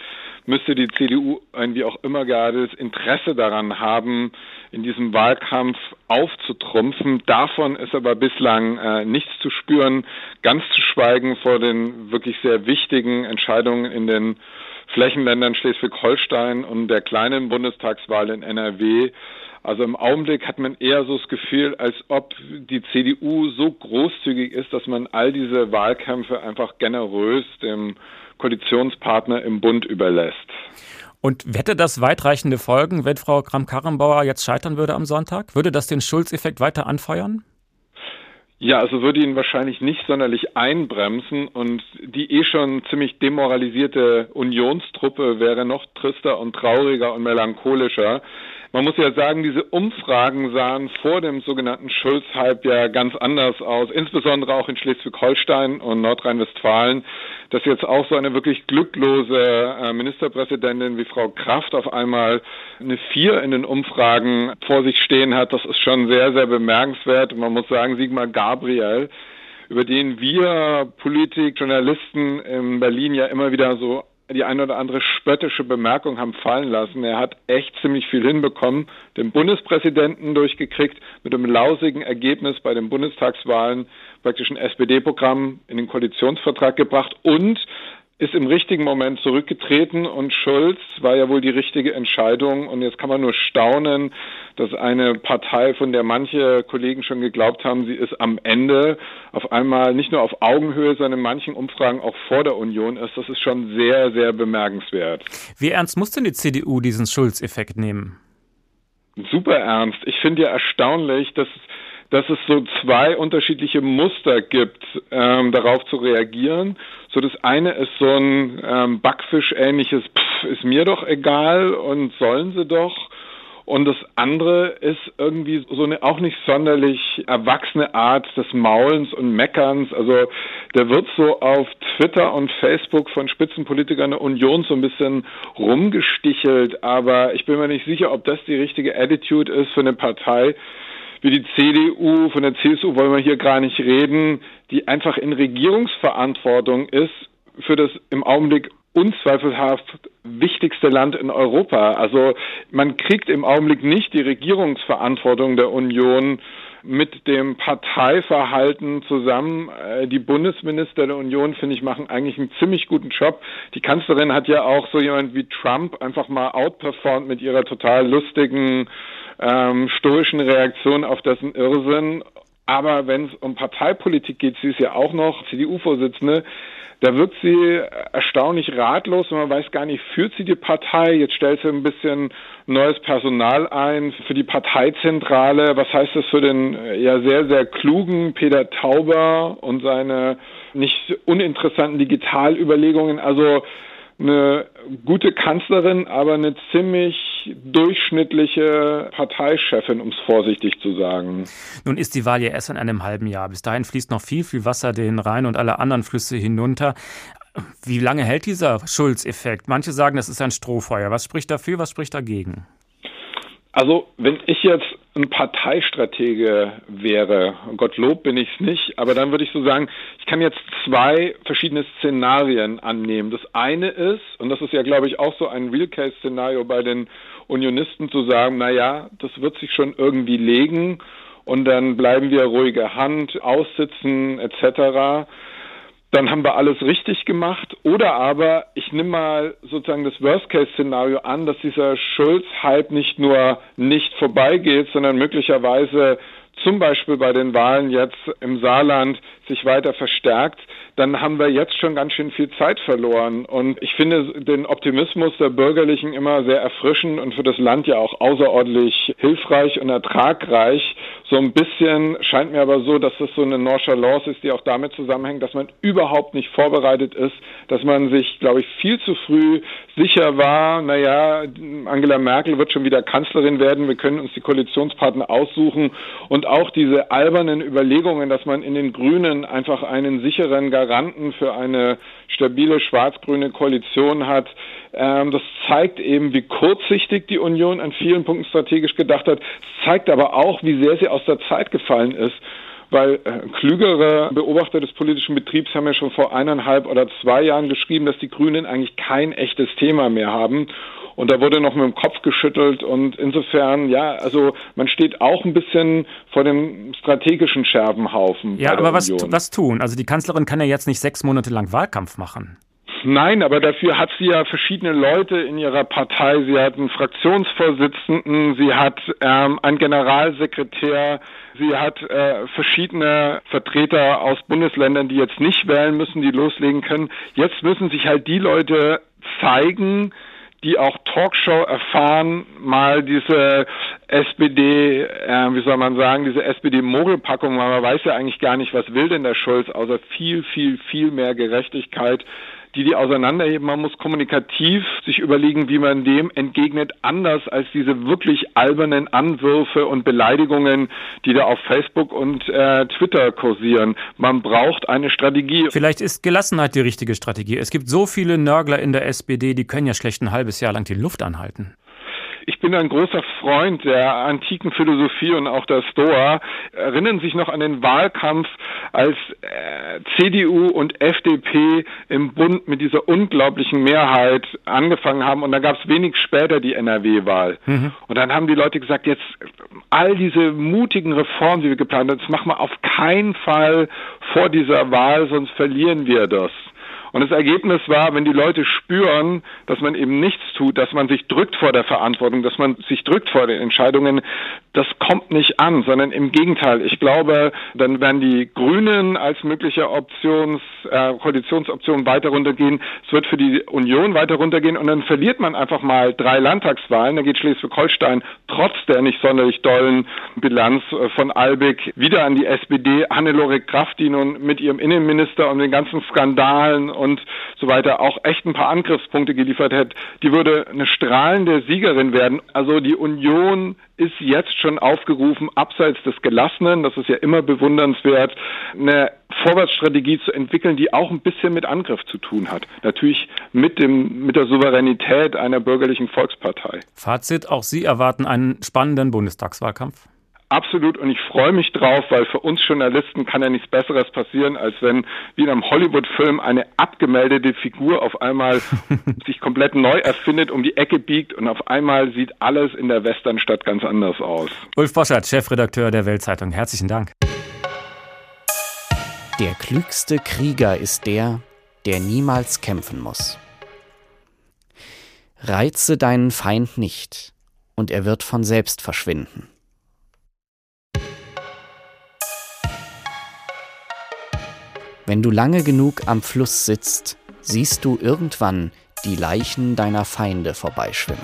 S9: müsste die C D U irgendwie auch immer gerade das Interesse daran haben, in diesem Wahlkampf aufzutrumpfen. Davon ist aber bislang äh, nichts zu spüren, ganz zu schweigen vor den wirklich sehr wichtigen Entscheidungen in den Flächenländern Schleswig-Holstein und der kleinen Bundestagswahl in N R W. Also im Augenblick hat man eher so das Gefühl, als ob die C D U so großzügig ist, dass man all diese Wahlkämpfe einfach generös dem Koalitionspartner im Bund überlässt.
S3: Und hätte das weitreichende Folgen, wenn Frau Kramp-Karrenbauer jetzt scheitern würde am Sonntag? Würde das den Schulz-Effekt weiter anfeuern?
S9: Ja, also würde ihn wahrscheinlich nicht sonderlich einbremsen und die eh schon ziemlich demoralisierte Unionstruppe wäre noch trister und trauriger und melancholischer. Man muss ja sagen, diese Umfragen sahen vor dem sogenannten Schulz-Hype ja ganz anders aus, insbesondere auch in Schleswig-Holstein und Nordrhein-Westfalen, dass jetzt auch so eine wirklich glücklose äh, Ministerpräsidentin wie Frau Kraft auf einmal eine vier in den Umfragen vor sich stehen hat. Das ist schon sehr, sehr bemerkenswert. Und man muss sagen, Sigmar Gabriel, über den wir Politik, Journalisten in Berlin ja immer wieder so die eine oder andere spöttische Bemerkung haben fallen lassen. Er hat echt ziemlich viel hinbekommen, den Bundespräsidenten durchgekriegt, mit einem lausigen Ergebnis bei den Bundestagswahlen praktisch ein S P D-Programm in den Koalitionsvertrag gebracht und ist im richtigen Moment zurückgetreten und Schulz war ja wohl die richtige Entscheidung und jetzt kann man nur staunen, dass eine Partei, von der manche Kollegen schon geglaubt haben, sie ist am Ende, auf einmal nicht nur auf Augenhöhe, sondern in manchen Umfragen auch vor der Union ist. Das ist schon sehr, sehr bemerkenswert.
S3: Wie ernst muss denn die C D U diesen Schulz-Effekt nehmen?
S9: Super ernst. Ich finde ja erstaunlich, dass dass es so zwei unterschiedliche Muster gibt, ähm, darauf zu reagieren. So das eine ist so ein ähm, Backfisch-ähnliches, pff, ist mir doch egal und sollen sie doch. Und das andere ist irgendwie so eine auch nicht sonderlich erwachsene Art des Maulens und Meckerns. Also der wird so auf Twitter und Facebook von Spitzenpolitikern der Union so ein bisschen rumgestichelt. Aber ich bin mir nicht sicher, ob das die richtige Attitude ist für eine Partei wie die C D U. Von der C S U wollen wir hier gar nicht reden, die einfach in Regierungsverantwortung ist für das im Augenblick unzweifelhaft wichtigste Land in Europa. Also man kriegt im Augenblick nicht die Regierungsverantwortung der Union mit dem Parteiverhalten zusammen. Die Bundesminister der Union, finde ich, machen eigentlich einen ziemlich guten Job. Die Kanzlerin hat ja auch so jemand wie Trump einfach mal outperformt mit ihrer total lustigen, ähm, stoischen Reaktion auf dessen Irrsinn. Aber wenn es um Parteipolitik geht, sie ist ja auch noch C D U-Vorsitzende, da wirkt sie erstaunlich ratlos und man weiß gar nicht, führt sie die Partei? Jetzt stellt sie ein bisschen neues Personal ein für die Parteizentrale. Was heißt das für den ja sehr, sehr klugen Peter Tauber und seine nicht uninteressanten Digitalüberlegungen? Also eine gute Kanzlerin, aber eine ziemlich durchschnittliche Parteichefin, um es vorsichtig zu sagen.
S3: Nun ist die Wahl ja erst in einem halben Jahr. Bis dahin fließt noch viel, viel Wasser den Rhein und alle anderen Flüsse hinunter. Wie lange hält dieser Schulz-Effekt? Manche sagen, das ist ein Strohfeuer. Was spricht dafür, was spricht dagegen?
S9: Also wenn ich jetzt ein Parteistratege wäre, Gottlob bin ich es nicht, aber dann würde ich so sagen, ich kann jetzt zwei verschiedene Szenarien annehmen. Das eine ist, und das ist ja glaube ich auch so ein Real-Case-Szenario bei den Unionisten, zu sagen, naja, das wird sich schon irgendwie legen und dann bleiben wir ruhige Hand, aussitzen et cetera. Dann haben wir alles richtig gemacht. Oder aber ich nehme mal sozusagen das Worst-Case-Szenario an, dass dieser Schulz-Hype nicht nur nicht vorbeigeht, sondern möglicherweise zum Beispiel bei den Wahlen jetzt im Saarland sich weiter verstärkt. Dann haben wir jetzt schon ganz schön viel Zeit verloren. Und ich finde den Optimismus der Bürgerlichen immer sehr erfrischend und für das Land ja auch außerordentlich hilfreich und ertragreich. So ein bisschen scheint mir aber so, dass das so eine Nonchalance ist, die auch damit zusammenhängt, dass man überhaupt nicht vorbereitet ist, dass man sich, glaube ich, viel zu früh sicher war, naja, Angela Merkel wird schon wieder Kanzlerin werden, wir können uns die Koalitionspartner aussuchen und auch diese albernen Überlegungen, dass man in den Grünen einfach einen sicheren Garanten für eine stabile schwarz-grüne Koalition hat. Ähm, das zeigt eben, wie kurzsichtig die Union an vielen Punkten strategisch gedacht hat. Es zeigt aber auch, wie sehr sie aus der Zeit gefallen ist. weil äh, klügere Beobachter des politischen Betriebs haben ja schon vor eineinhalb oder zwei Jahren geschrieben, dass die Grünen eigentlich kein echtes Thema mehr haben. Und da wurde noch mit dem Kopf geschüttelt und insofern, ja, also man steht auch ein bisschen vor dem strategischen Scherbenhaufen.
S3: Ja, aber was, was tun? Also die Kanzlerin kann ja jetzt nicht sechs Monate lang Wahlkampf machen.
S9: Nein, aber dafür hat sie ja verschiedene Leute in ihrer Partei. Sie hat einen Fraktionsvorsitzenden, sie hat ähm, einen Generalsekretär, sie hat äh, verschiedene Vertreter aus Bundesländern, die jetzt nicht wählen müssen, die loslegen können. Jetzt müssen sich halt die Leute zeigen, die auch Talkshow erfahren, mal diese S P D, äh, wie soll man sagen, diese S P D-Mogelpackung, weil man weiß ja eigentlich gar nicht, was will denn der Schulz, außer viel, viel, viel mehr Gerechtigkeit, die die auseinanderheben. Man muss kommunikativ sich überlegen, wie man dem entgegnet, anders als diese wirklich albernen Anwürfe und Beleidigungen, die da auf Facebook und äh, Twitter kursieren. Man braucht eine Strategie.
S3: Vielleicht ist Gelassenheit die richtige Strategie. Es gibt so viele Nörgler in der S P D, die können ja schlecht ein halbes Jahr lang die Luft anhalten.
S9: Ich bin ein großer Freund der antiken Philosophie und auch der Stoa. Erinnern sich noch an den Wahlkampf, als äh, C D U und F D P im Bund mit dieser unglaublichen Mehrheit angefangen haben und dann gab es wenig später die N R W-Wahl. Mhm. Und dann haben die Leute gesagt, jetzt all diese mutigen Reformen, die wir geplant haben, das machen wir auf keinen Fall vor dieser Wahl, sonst verlieren wir das. Und das Ergebnis war, wenn die Leute spüren, dass man eben nichts tut, dass man sich drückt vor der Verantwortung, dass man sich drückt vor den Entscheidungen, das kommt nicht an, sondern im Gegenteil. Ich glaube, dann werden die Grünen als mögliche Options, äh, Koalitionsoption weiter runtergehen. Es wird für die Union weiter runtergehen und dann verliert man einfach mal drei Landtagswahlen. Dann geht Schleswig-Holstein trotz der nicht sonderlich dollen Bilanz von Albeck wieder an die S P D. Hannelore Kraft, die nun mit ihrem Innenminister und den ganzen Skandalen und so weiter auch echt ein paar Angriffspunkte geliefert hat, die würde eine strahlende Siegerin werden. Also die Union ist jetzt schon aufgerufen, abseits des Gelassenen, das ist ja immer bewundernswert, eine Vorwärtsstrategie zu entwickeln, die auch ein bisschen mit Angriff zu tun hat. Natürlich mit dem, mit der Souveränität einer bürgerlichen Volkspartei.
S3: Fazit, auch Sie erwarten einen spannenden Bundestagswahlkampf?
S9: Absolut, und ich freue mich drauf, weil für uns Journalisten kann ja nichts Besseres passieren, als wenn wie in einem Hollywood-Film eine abgemeldete Figur auf einmal sich komplett neu erfindet, um die Ecke biegt und auf einmal sieht alles in der Westernstadt ganz anders aus.
S3: Ulf Boschert, Chefredakteur der Welt-Zeitung. Herzlichen Dank.
S13: Der klügste Krieger ist der, der niemals kämpfen muss. Reize deinen Feind nicht, und er wird von selbst verschwinden. Wenn du lange genug am Fluss sitzt, siehst du irgendwann die Leichen deiner Feinde vorbeischwimmen.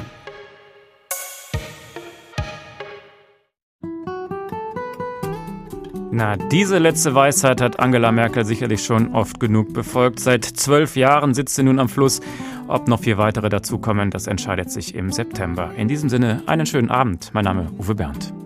S3: Na, diese letzte Weisheit hat Angela Merkel sicherlich schon oft genug befolgt. Seit zwölf Jahren sitzt sie nun am Fluss. Ob noch vier weitere dazukommen, das entscheidet sich im September. In diesem Sinne, einen schönen Abend. Mein Name ist Uwe Berndt.